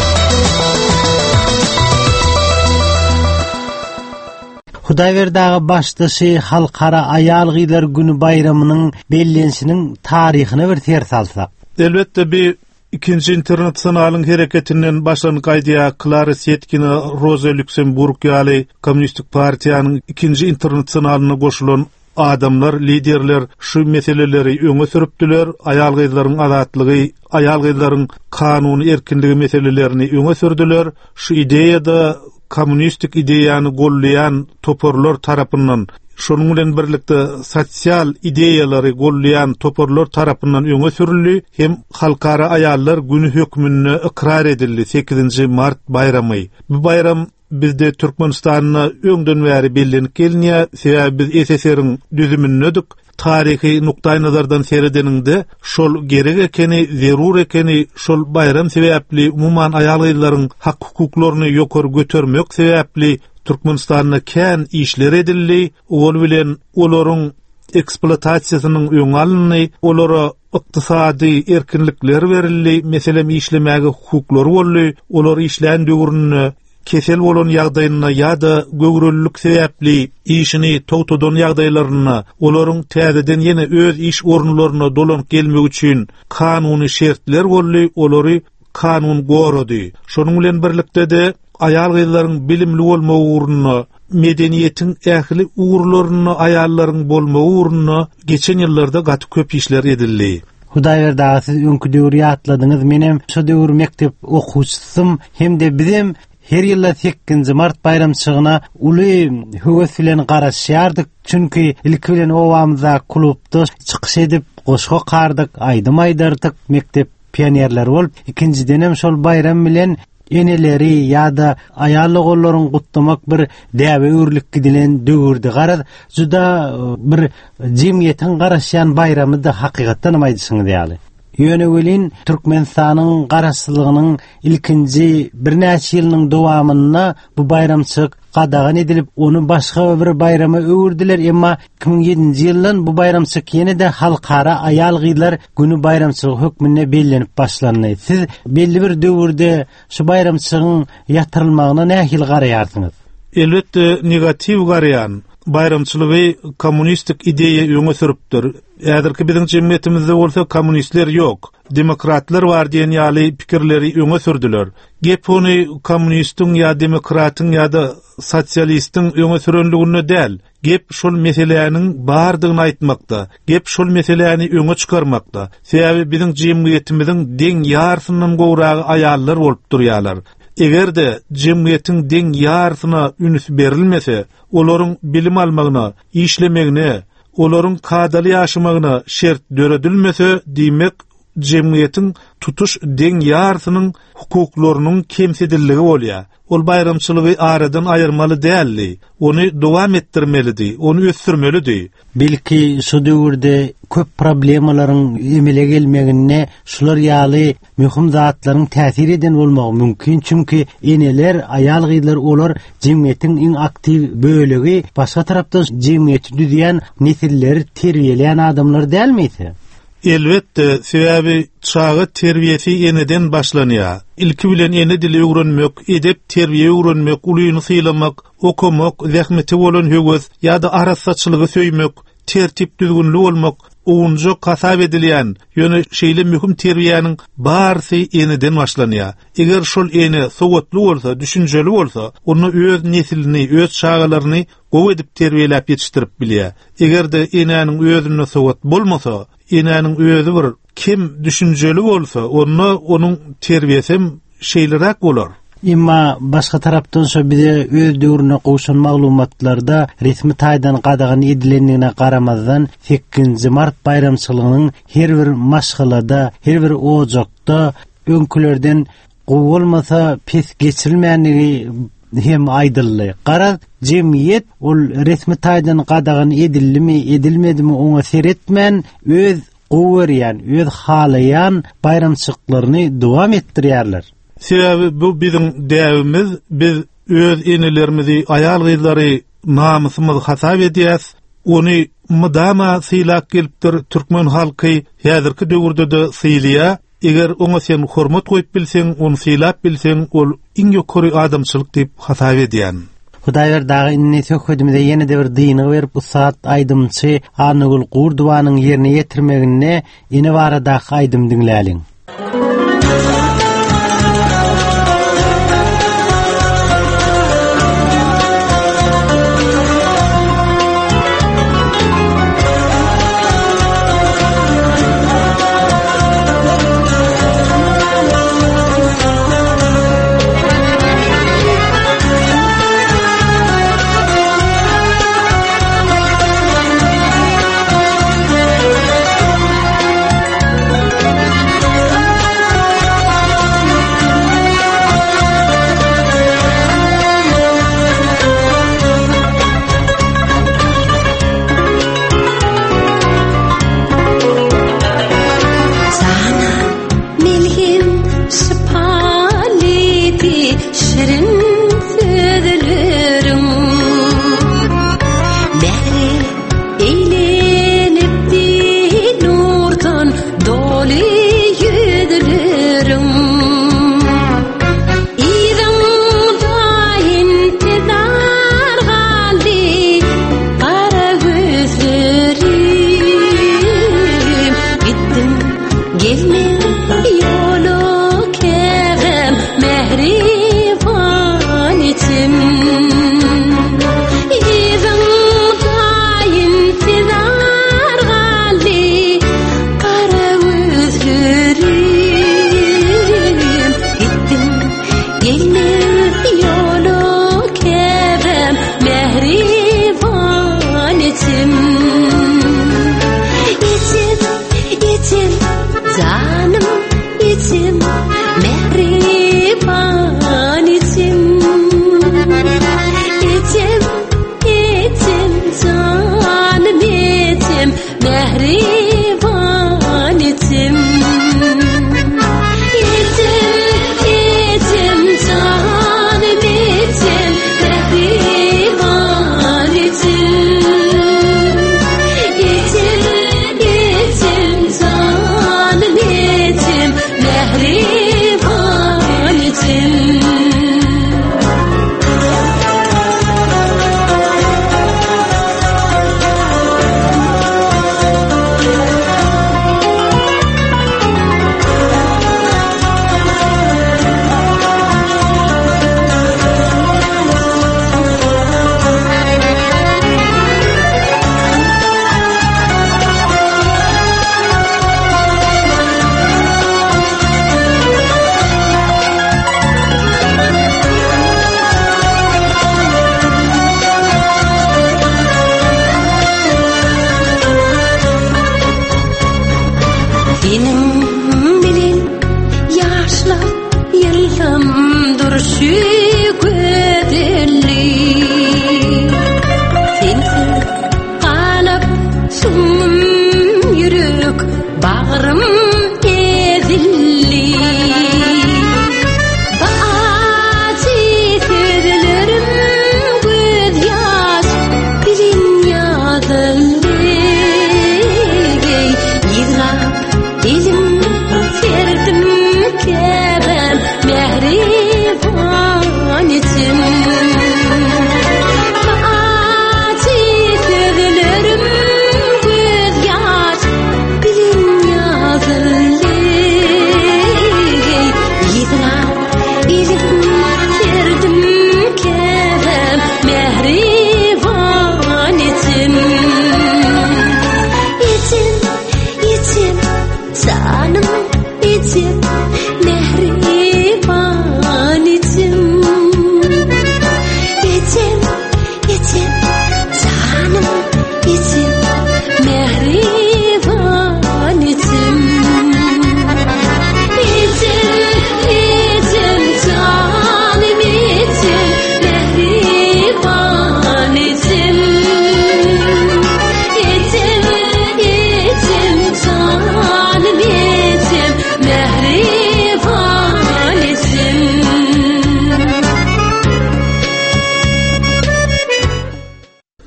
Speaker 3: Hudaýberdagy başdaşy halkara aýal gyzlar güni bayramynyň bellenşiniň taryhyny bir ter salsak.
Speaker 10: Elbetde bir ikinci internasionalyň hereketinden başlanyk aýdýa Clara Zetkin, Rosa Luxemburg ýaly Kommunistik partiýanyň ikinci internasionalyna goşulan adamlar, liderler şu meseleleri öňe sürüpdiler. Aýal gyzlaryň azatlygy, aýal gyzlaryň kanuny erkinligi meselelerini öňe sürdüler. Şu ideýada kommunistik ideýany gollayan toporlar tarapyndan, şonuň bilen birlikde sosial ideýalary gollayan toporlar tarapyndan öňe sürildi hem halkara aýallar güni hökmüne ikrar edildi sekizinji mart bayramy. Bu bayram bizde Türkmenistanyna öňden bäri bellenip gelýär. Sebäbi biz S S R-iň düzümündedik. Tarihi nuktaý nazardan seredeninde şol gerek ekeni, zerur ekeni, şol bayram sebäpli umuman aýal gyzlaryň hak hukuklaryny ýokary götermek sebäpli Türkmenistanyna kän işler edildi. Ol bilen olaryň eksploatasiýasynyň öňe alyndy, olara ykdysady erkinlikler berildi, meselem işlemäge hukuklary boldy, olar işlän döwrüne kesel bolan ýagdaýyna ýa-da göwrüllik sebäpli işini togtadan ýagdaýlaryna, olaryň täzeden ýene öz iş ornlaryna dolan gelmek üçin kanuny şertler boldy, olary kanun gorady. Şonuň bilen birlikde de aýal gyzlaryň bilimli bolmagy uğruna, medeniýetiň ähli uğurlaryna aýallaryň bolmagy uğruna geçen ýyllarda gaty köp işler edildi.
Speaker 3: Hudaýberdagy siz öňkü döwri atladyňyz. Menem şu döwür mektep okuwçysym hemde bizim her ýyla sekizinji mart bayramçygyna uly höwes bilen garaşýardyk. Çünki ilki bilen owamyzda klubda çykyş edip goşgo kardyk, aýdym aýdardyk, mektep pionerler bolup. İkinciden hem şol bayram bilen eneleri ýa-da aýal gollaryny gutlamak bir däwe örlik gidilen döwürdi. Garaz juda bir jemgyýetiň garaşýan bayramydy hakykatdan aýdysyňyz ýaly. Ýöne welin Türkmenistanyň garaşsylygynyň ilkinji bir näçe ýylynyň dowamyna bu bayramçyk gadagan edilip onu başga bir bayrama öwürdiler. Emma iki bin ýedinji ýyldan bu bayramçyk ýene-de halkara aýal gyzlar güni bayramçylyk hökmüne bellenip başlandy. Siz belli bir döwürde şu bayramçygyň ýatyrylmagyna nähil garaýarsyňyz?
Speaker 10: Elbetde negativ garaýan. Bayramçylygy kommunistik ideýa öňe sürüpdir. Ädirki biziň jemgyýetimizde bolsa kommunistler ýok, demokratlar bar diýen ýaly pikirleri öňe sürdüler. Gep ony kommunistiň ýa demokratyň ýa-da sosialistiň öňe sürenligine däl. Gep şol meselelerini bardygyny aýtmakda, gep şol meselelerini öňe çykarmakda. Sebäbi biziň jemgyýetimiziň deň ýarsynyň gowragy aýallar bolup durýarlar. Egerde jemgyýetiň deň ýarsyna ünüs berilmese, olaryň bilim almagyna, işlemegine, olaryň kadaly ýaşamagyna şert döredilmese, diýmek jemgyýetiň tutuş deň ýarsynyň hukuklarynyň kemsedilligi bolýar. Ol bayramçylygy aradan aýyrmaly däldi. Onu dowam etdirmelidi, onu ösürmelidi.
Speaker 3: Belki şu döwürde köp problemalaryň emele gelmegine şular ýaly mühim zatlaryň täsir eden bolmagy mümkin. Çünki eneler, aýal gyzlar olar jemgyýetiň iň aktiv bölegi, başga tarapdan jemgyýeti düzýän nesilleri terbiýeleýän adamlar dälmidi?
Speaker 10: Elbette, sebäbi çağı terbiýesi eneden başlanýar. İlki bilen ene dili öwrenmek, edep terbiýe öwrenmek, ulyny sylamak, okumak, zähmeti bolan höwes ýa-da arasaçylygy söýmek, tertip düzgünli bolmak, uňjy kasap edilýän ýöne şeýle mühim terbiýäniň barsy eneden başlanýar. Eger şol ene sowatly bolsa, düşünjeli bolsa, onu öz nesilini, öz çağalaryny gowy edip terbiýelep ýetişdirip bilýär. Egerde enenin özüne sowat bolmasa, enenin özü bir kim düşünjeli bolsa, onu onuň terbiýesi şeýlerak bolar.
Speaker 3: Imma başga tarapdan so bize öz döwrüne goşan maglumatlarda resmi taýdan gadagan edilenine garamazdan sekizinji mart bayramçylygynyň her bir maşgalada, her bir ojakda öňkülerden gowulmasa pes geçirilmänligi hem aýdyldy. Gara jemgyýet ol resmi taýdan gadagan edildimi, edilmedimi oňa seretmän öz gowerýän, öz halayan bayramçyklaryny dowam etdirýärler.
Speaker 10: Sebebi bu bizim däwimiz, biz öz enilerimizi, ayal gyzlary namusymyzy hasap edýäs. Ony mudama syýlap gelipdir türkmen halky häzirki döwürde de syýlýa. Eger oňa sen hormat goýup bilseň, ony syýlap bilseň, ol iň ýokary adamçylyk diýip hasap edýän.
Speaker 3: Hudaýlar dagy inni söhbetimize ýene de bir dyny berip usat aýdymçy Anugul Gurdowanyň ýerine ýetirmegine ine barada aýdym diňläliň.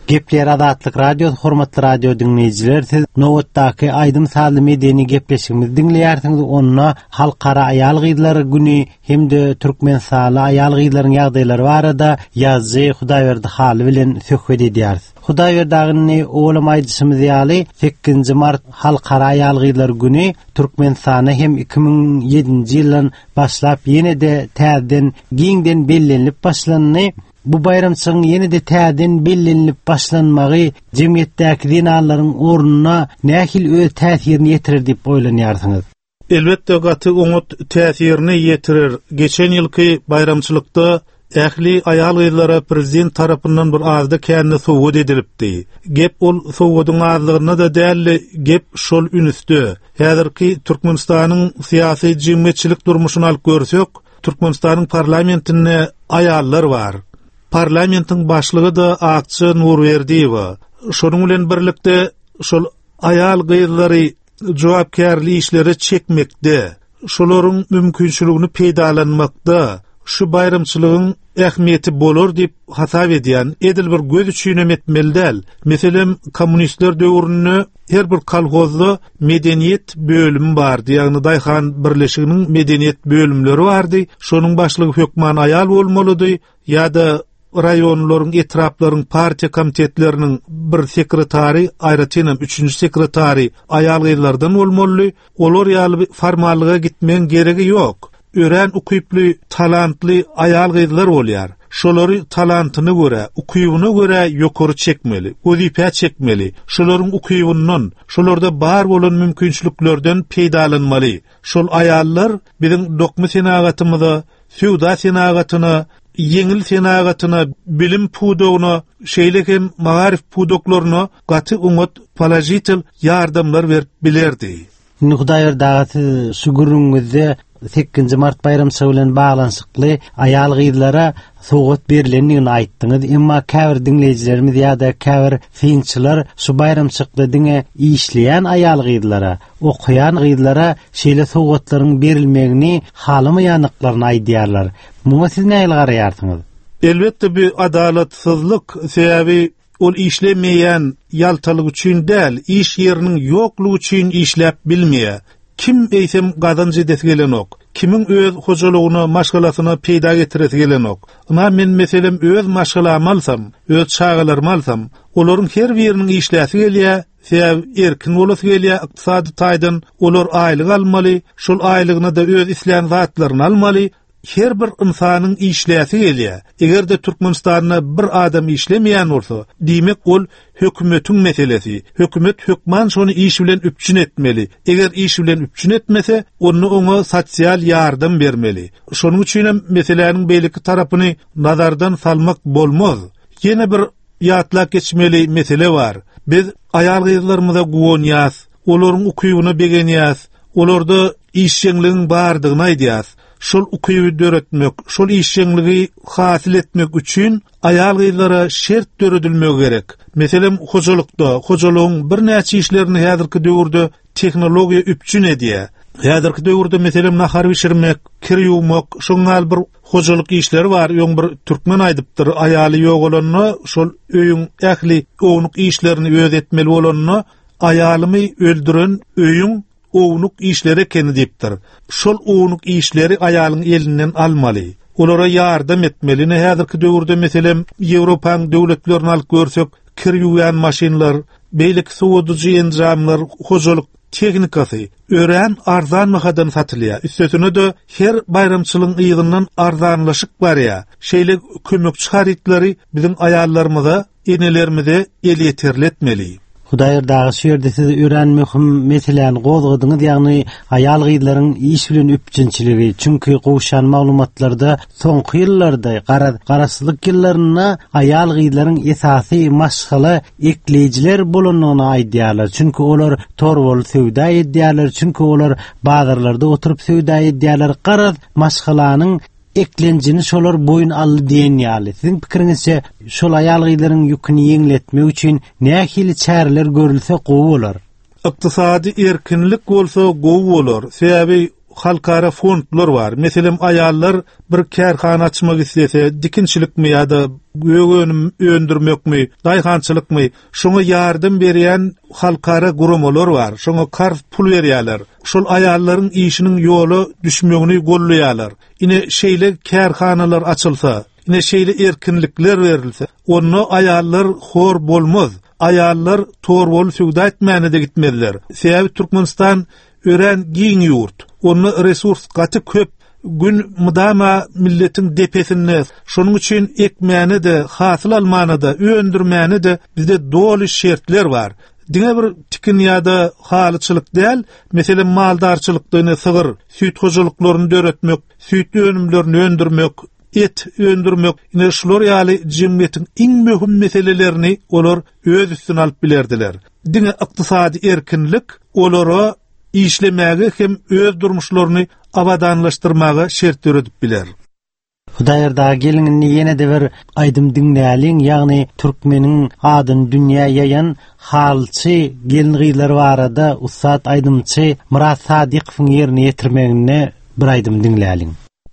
Speaker 3: Gepler Adatlyk radio, hormatly radio dinleyijiler, siz Nowatdaky aýdym sazly medeni gepleşigimizi dinleýärsiňiz. Onna halkara aýal gyzlary güni hemde Türkmenistany aýal gyzlaryň ýagdaýlary barada ýazgy Hudaýberdi haly bilen söhbet edýäris. Hudaýberdagyny oğlum aýdysymyz ýaly sekizinji mart halkara aýal gyzlary güni Türkmenistany hem iki bin yedinji ýyldan başlap ýene-de täzeden giňden bellenip başlanýany. Bu bayramçyň ýene-de täzeden bellenip başlanmagy jemgyýetdäki dinarlaryň ornuna nähil öz täsirini ýetirir diýip oýlanýarsyňyz?
Speaker 10: Elbetde gaty oňat täsirini ýetirir. Geçen ýylky bayramçylykda ähli aýal gyzlara prezident tarapyndan bir azda känni sowgat edilipdi. Gep ol sowgatyň azlygyna da däli, gep şol ünüstü. Häzirki Türkmenistanyň syýasy jemgyýetçilik durmuşyny alyp görsek, Türkmenistanyň parlamentinde aýallar bar. Parlamentin başlygy da Akçy Nurberdiýewa. Şonuň bilen birlikde şol aýal gyzlary jogapkärlik işleri çekmekde, şolaryň mümkinçiligini peýdalanmakda, şu bayramçylygyň ähmiýeti bolar diýip hasap edýän edil bir göz üçinem etmelidir. Meselem kommunistler döwründe her bir kolhozda medeniýet bölümi bardy. Ýagny Daýhan birleşiginiň medeniýet bölümleri bardy. Şonuň başlygy hökman aýal bolmalydy ýa-da rayonlaryň etraplaryň partiýa komitetleriniň bir sekretary, aýratynam üçünji sekretary aýal gyzlardan bolmaly. Olar ýaly formallyga gitmeň geregi ýok. Ören ukyply, talantly aýal gyzlar bolýar. Şolary talantyna görä, ukybyna görä ýokary çekmeli, gözüpä çekmeli. Şolaryň ukybynyň, şolarda bar bolan mümkinçiliklerden peýdalanmaly. Şol aýallar biziň dokmy senagatymyzda, süwda senagatyna, yeňil senagatyna, bilim pudogyna, şeýlekem magarif pudoklaryna gaty uňat palajitil ýardamlar berip bilerdi.
Speaker 3: Hudaýberdagy sugurungyzda sekizinji mart bayramçy bilen baglanyşykly aýal gyzlara sowgat berilendigini aýtdyňyz. Emma käbir dinleýijilerimiz ýa-da käbir fiňçiler şu bayramçykda diňe işleýän aýal gyzlara, okuyan gyzlara şeýle sowgatlaryň berilmegini halamaýanyklaryny aýdýarlar. Muňa siz näme garaýarsyňyz?
Speaker 10: Elbetde bir adalatsızlyk sebäbi ol işlemeýän ýaltalyk üçin däl, iş ýeriniň ýoklugy üçin işläp bilmeýär. Kim eýsem gazanjy edesi gelen ok. Kimin öz hojalygyny, maşgalasyny peýda getiresi gelen ok. Ama men meselem öz maşgalamy alsam, öz çagalarmy alsam, olaryň her biriniň işläsi gelýär, sebäp erkin bolasy gelýär, ykdysady taýdan olar aýlyk almaly, şol aýlygyny da öz isleýän zatlaryny almaly. Her bir insanyň işläsi gelýär. Egerde Türkmenistanyna bir adam işlemeýän bolsa, diýmek ol hökümetiň meselesi. Hökümet hökman şonu iş bilen üpçün etmeli. Eger iş bilen üpçün etmese, onu ona sosial ýardam bermeli. Şonuň üçin hem meselenin beýleki tarapyny nazardan salmak bolmaz. Ýene bir ýatlap geçmeli mesele bar. Biz aýal gyzlarymyza güwenýäs, olaryň ukybyny begenýäs, olarda işçiligiň bardygyny aýdýas. Şol ukyby döretmek, şol işçiligi hasil etmek üçin aýal gyzlara şert döredilmek gerek. Meselem hojalykda, hojalygyň bir näçe işlerini häzirki döwürde teknologiýa üpçün edýär. Häzirki döwürde meselem nahar bişirmek, kir ýuwmak, şoňal bir hojalyk işleri bar. Ýöň bir türkmen aýdypdyr, aýaly ýok bolanyna şol öýüň ähli ownuk işlerini öz etmeli bolanyna aýalymy öldüren öýüň ownuk işlere keni diýipdir. Şol ownuk işleri aýalyň elinden almaly. Olara ýardam etmeli. Häzirki döwürde meselem Ýewropaň döwletlerini alyp görsek, kir ýuwan maşinlar, beýlik sowudyjy enjamlar, hojalyk tehnikasy ören arzan mahadan satylýar. Üstüne de her bayramçylygyň ýygyndan arzanlaşyk barýar. Şeýle kömekçi haritleri biziň aýallarymyza, enelerimize el ýeterletmeli.
Speaker 3: Hudaýberdagy şeýerde siz ören möhüm meseleni gozgadyňyz, ýagny aýal gyzlaryň iş bilen üpçünçiligi. Çünki gowşan maglumatlarda soňky ýyllarda garaşsyzlyk ýyllaryna aýal gyzlaryň esasy maşgala ekleýijiler bolanyny aýdýarlar. Çünki olar torbol söwda edýärler, çünki olar bazarlarda oturup söwda edýärler. Garaz maşgalanyň eklenjini şolar boyun aldy diýenýärler. Siziň pikiriňizçe şol aýal gyzlaryň ýükini ýeňletmek üçin nähili çäreler görülse gowy bolar?
Speaker 10: Ykdysady erkinlik bolsa gowy bolar. Sebäbi halkara fondlar var. Meselem ayallar bir kärhana açmak istese, dikinçilik mi ya da gögönüm öndürmek mi, dayhançılık mı, şoňa yardım berýän halkara gurumlar var. Şoňa karf pul berýärler. Şol ayalların işinin ýolu düşmegini gollaýarlar. Ine şeýle kärhanalar açylsa, ine şeýle erkinlikler berilse, onu ayallar hor bolmaz. Ayallar tor bol sügda etmäne de gitmediler. Sebäbi Türkmenistan ören giň ýurt. Onu resurs gaty köp. Gün mudama milletin depesinde, şonun üçin ekmäni de, hasyl almany da, öndürmäni de bizde dolu şertler var. Diňe bir tikin ýa-da halyçylyk däl, meselem maldarçylykdyny sygyr, süýt hojalyklaryny döretmek, süýt önümlerini öndürmek, et öndürmek, ine şular ýaly jemgyýetiň iň möhüm meselelerini olar öz üstüne alyp bilerdiler. Diňe ykdysady erkinlik olara işlemäge hem öz durmuşlaryny abadanlaşdyrmaga şert öredip biler.
Speaker 3: Hudaýarda gelingini ýene de bir aýdym diňdäliň, ýagny türkmeniň adyn dünýä ýaýan halçy gelin gyýlary barada Ustad aýdymçy Murat Sadiqowyň ýerine ýetirmegine bir aýdym diňläliň.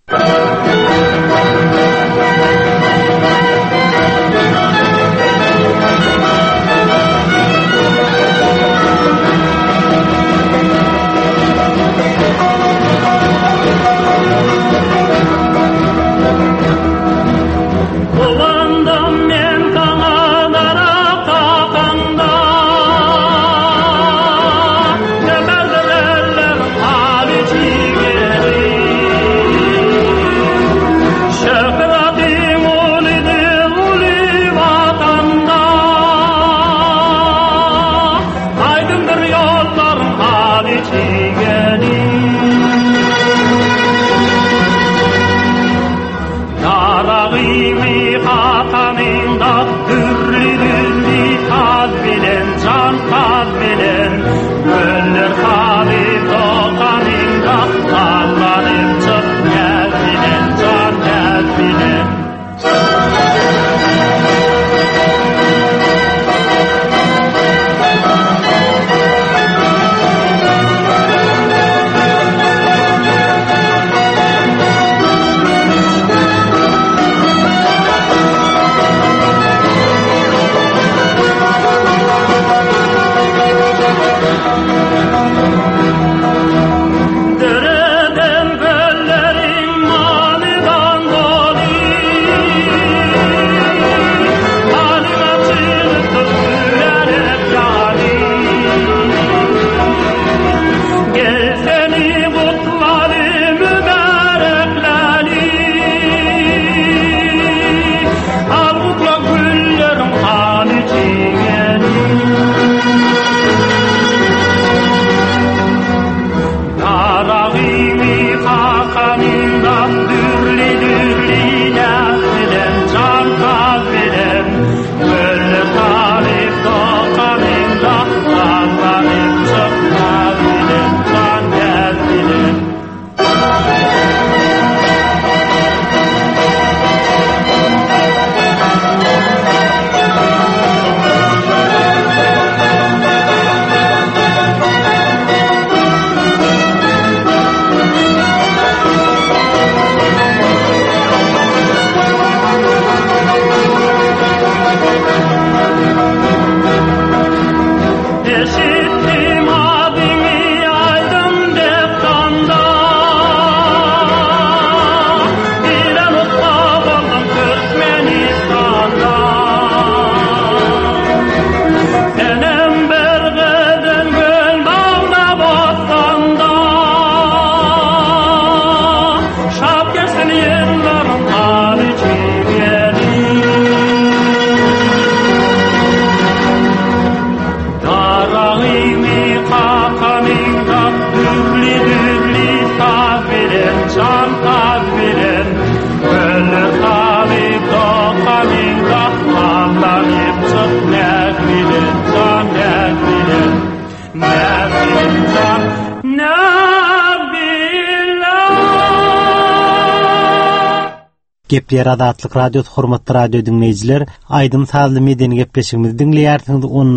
Speaker 3: Gepler Adatlyk radio hormatly radio dinleyijiler, aýdym sazly medeni gepleşigimizi dinleýärsiňiz. Onu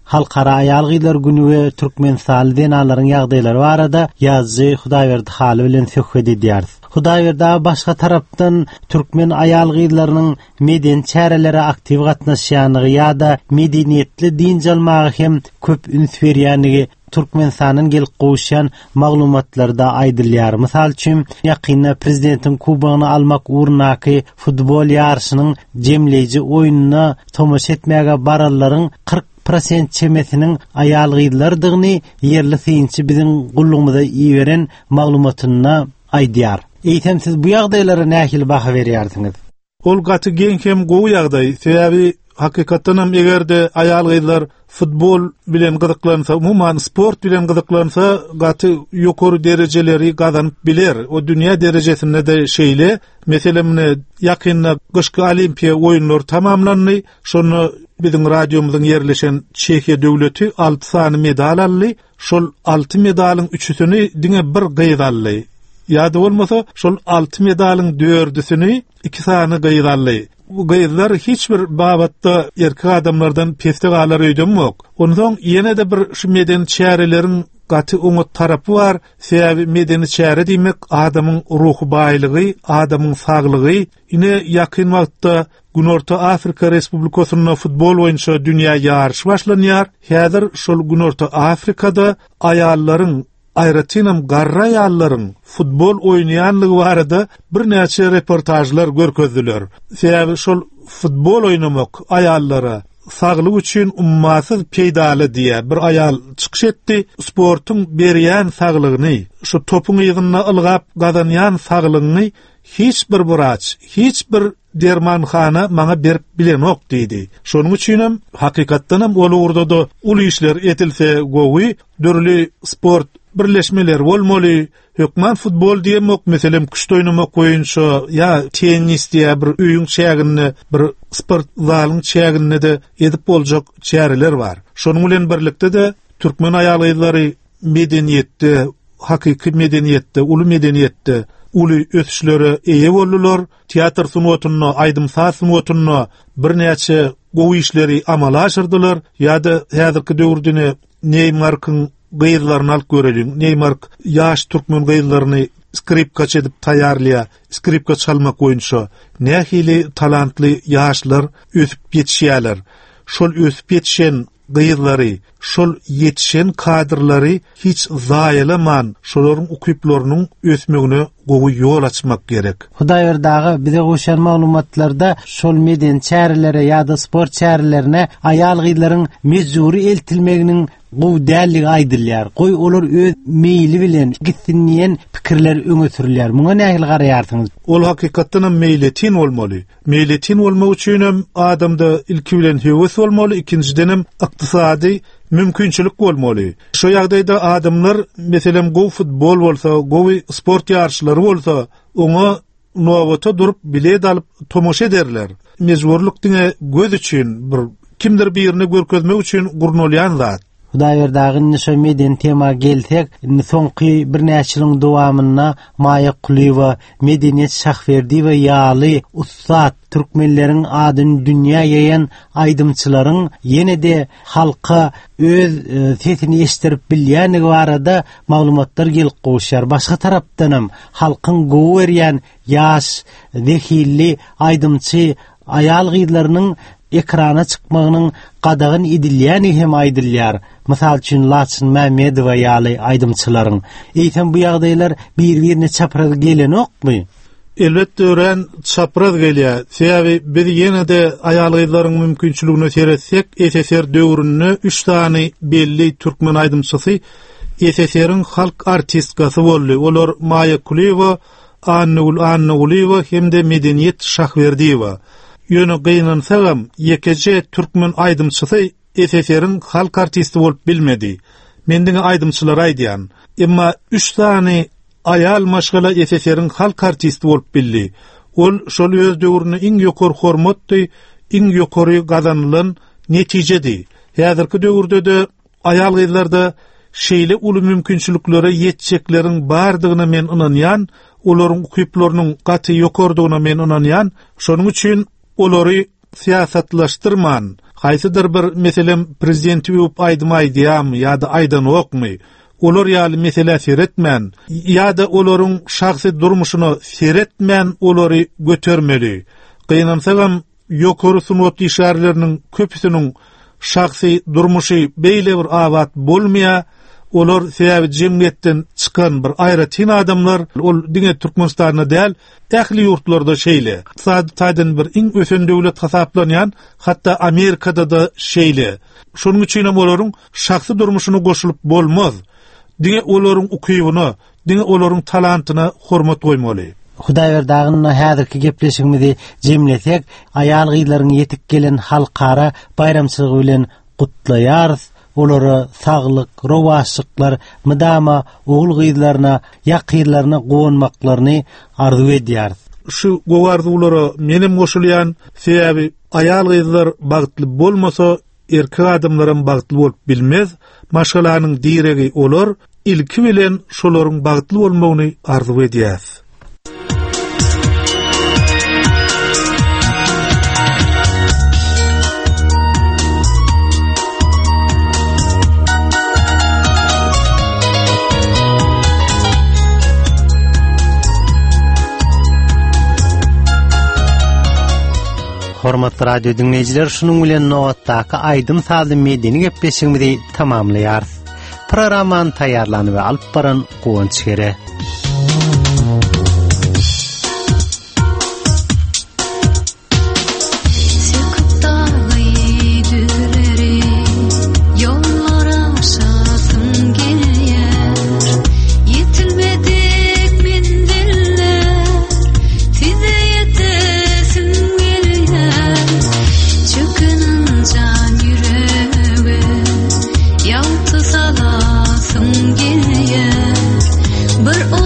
Speaker 3: Halkara Ayal Gıylar Günü we Türkmen saly denalaryň ýagdaýlary barada ýazgy Hudaýberdi haly bilen söhbet edýäris. Hudaýberdi başga tarapdan Türkmen ayal gıylarynyň meden çäreleri aktiv gatnaşýanyny ýa-da medeniýetli din jalmagy hem köp üns berýänligi Türkmenistanyň gelip goşan maglumatlarda aýdylýar. Mysal üçin ýakynda prezidentiň kubagyny almak urnaky futbol ýarşynyň jemleýiji oýunyna tomaşa etmäge baralaryň kırk prosent çemesiniň ayal gıylardygyny yerli synçy biziň gullugymyza iýeren maglumatyna aýdýar. Eýtem siz bu ýagdaýlara nähili baha berýärsiňiz?
Speaker 10: Ol gaty geň hem gowy ýagdaý. Sebäbi hakykatdan hem egerde ayal gıylar futbol bilen gyzyklansa, umumyň sport bilen gyzyklansa, gaty ýokary derejeleri gazanyp biler. O dünýä derejesinde de şeýle, meselem ýakynda gyşky olimpiýa oýunlary tamamlandy. Şonu biziň radiomyzyň yerleşen Çekiýa döwleti alty sany medal aldy. Şol alty medalyň üçüsini diňe bir gyýz aldy. Ýa-da bolmasa şol alty medalyň dördüsini iki sany gyýz aldy. Bu gyýzlar hiç bir babatda erkek adamlardan pestek alar öýdemok. Ondan ýene de bir şu meden çäreleriň gaty oňa tarapy bar. Sebäbi medeni çäre diýmek adamyň ruhy baýlygy, adamyň saglygy. Ine ýakyn wagtda Günorta Afrika Respublikasyna futbol boýunça dünýä ýarşy başlanýar. Häzir şol Günorta Afrikada aýallaryň aýratynam garra ýallaryň futbol oýnaýanlygy barada bir näçe reportajlar görkezdiler. Sebäbi şol futbol oýnamak aýallara saglyk üçin ummasyz peýdaly diýe bir aýal çykyş etdi. Sportyň berýän saglygyny, şu topuň ýygyna ylgap gazanýan saglygyny hiç bir buraç, hiç bir dermanxana maňa berip bilenok diýdi. Şonuň üçin hakykatdan hem ol urda da uly işler etilse gowy, dörli sport birleşmeler bolmaly. Hökman futbol diýmek, meselem kuşta oynamak boýunça ýa tennis diýe bir öýüň çägini, bir sport zalyň çägini de edip boljak çäreler bar. Şonuň bilen birlikde de türkmen aýalyklary medeniýetde, hakyky medeniýetde, uly medeniýetde uly ösüşlere eýe boldular. Teatr sunuwatyna, aýdym saz sunuwatyna bir näçe gowy işleri amala aşyrdylar. Ýa-da häzirki döwürde Neymarkyň gyýylaryny alyp görelim. Neymark ýaş türkmen gyýylaryny skripka çedip taýýarlýa, skripka çalmak boýunça nähili talantly ýaşlar ösüp ýetişýärler. Şol ösüp ýetişen gyýylary, şol ýetişen kadrlary hiç zaýalaman, şolaryň ukyplarynyň ösmegine gowy ýol açmak gerek.
Speaker 3: Hudaýberdagy bize goşan maglumatlarda şol meden çärelere ýa-da sport çärelerine aýal gyýlaryň mejburi eltilmeginiň gowy dälligi aýdylýar. Goý olar öz meýli bilen gitsinýän pikirler öňe sürilýär. Muňa nähili garaýarsyňyz?
Speaker 10: Ol hakykatdan meýletin bolmaly. Meýletin bolmak üçin hem adamda ilki bilen höwes bolmaly, ikinciden hem ykdysady mümkinçilik bolmaly. Şo ýagdaýda adamlar meselem gowy futbol bolsa, gowy sport ýarşylary bolsa, oňa nowata durup bilet alyp tomaşa ederler. Mejburlyk diňe göz üçin bir kimdir birini görkezmek üçin gurnolýan zat.
Speaker 3: Hudaýberdagy nişe meden tema gelsek, soňky bir näçe ýylyň dowamyna Maýa Kuliýewa medeniýet şahberdi we ýaly ustad türkmenleriň adyny dünýä ýaýan aýdymçylaryň ýene de halka öz e, sesini eşdirip bilýänligi barada maglumatlar gelip goşýar. Başga tarapdan hem halkyň gowy berýän ýaş, zehilli aýdymçy aýal gyýlarynyň ekrana çykmagynyň gadagyn edilýäni hem aýdylýar. Mysal üçin Laçyn Mämedowa ýaly aýdymçylaryň. Eýtem bu ýagdaýlar bir-birini çapraz gelenokmy?
Speaker 10: Elbetde ören çapraz gelýär. Sebäbi biz ýene de aýal gyýlaryň mümkinçiligine seretsek, S S R döwründe üç tany belli türkmen aýdymçysy S S R-iň halk artistkasy boldy. Olar Maýa Kuliýewa, Annagul Annaguliýewa hemde Medeniýet Şahberdiýewa. Ýöne gynansaňam ýekeje türkmen aýdymçysy S S R-iň halk artisti bolup bilmedi. Mendiňe aýdymçylar aýdýan. Emma üç tany aýal maşgala S S R-iň halk artisti bolup bildi. Ol şol öz döwrüne iň ýokary hormatdy, iň ýokary gazanylan netijedi. Häzirki döwürde de aýal gyýlarda şeýle uly mümkinçiliklere ýetjeklerin bardygyna men inanýan, olaryň ukyplarynyň gaty ýokardygyna men inanýan. Şonuň üçin olary siýasatlaşdyrman, Haýsydyr bir meselem prezidenti öp aýdymay diýäm ýa-da aýdan okmy? Olar ýaly mesele seretmän ýa-da olaryň şahsy durmuşyny seretmän olary götermeli. Gynansagam ýokary sunat işarlarının köpüsiniň şahsy durmuşy beýle bir awat bolmaýa, olar sebäbi jemgyýetden çykan bir aýratin adamlar, ol diňe Türkmenistanyna däl, ähli ýurtlarda şeýle. Sadyň bir iň ösen döwlet hasaplanýan, hatda Amerikada da şeýle. Şonuň üçin hem olaryň şahsy durmuşyny goşulyp bolmaz. Diňe olaryň ukybyny, diňe olaryň talantyna hormat goýmaly.
Speaker 3: Hudaýberdagynna häzirki gepleşigimizi jemlesek, aýal gyýlaryň ýetip gelen halkara bayramçylygy bilen gutlaýarys. Olary saglyk, rowaşlyklar, mydama ogul gyýlaryna, ýakyrlaryna gownmaklaryny arzu edýärys.
Speaker 10: Şu gowardyglary menim goşulýan sebäbi aýal gyýlar bagtly bolmasa erkek adamlaryň bagtly bolup bilmez. Maşgalanyň diregi olar, ilki bilen şolaryň bagtly bolmagyny arzu edýäs.
Speaker 3: Hormatly radio dinleyijiler, şunun bilen nowatdaky aýdym sazy medeni gepleşigimizi tamamlaýarys. Programmany taýýarlany we alyp baran Gowanç Gere.
Speaker 11: But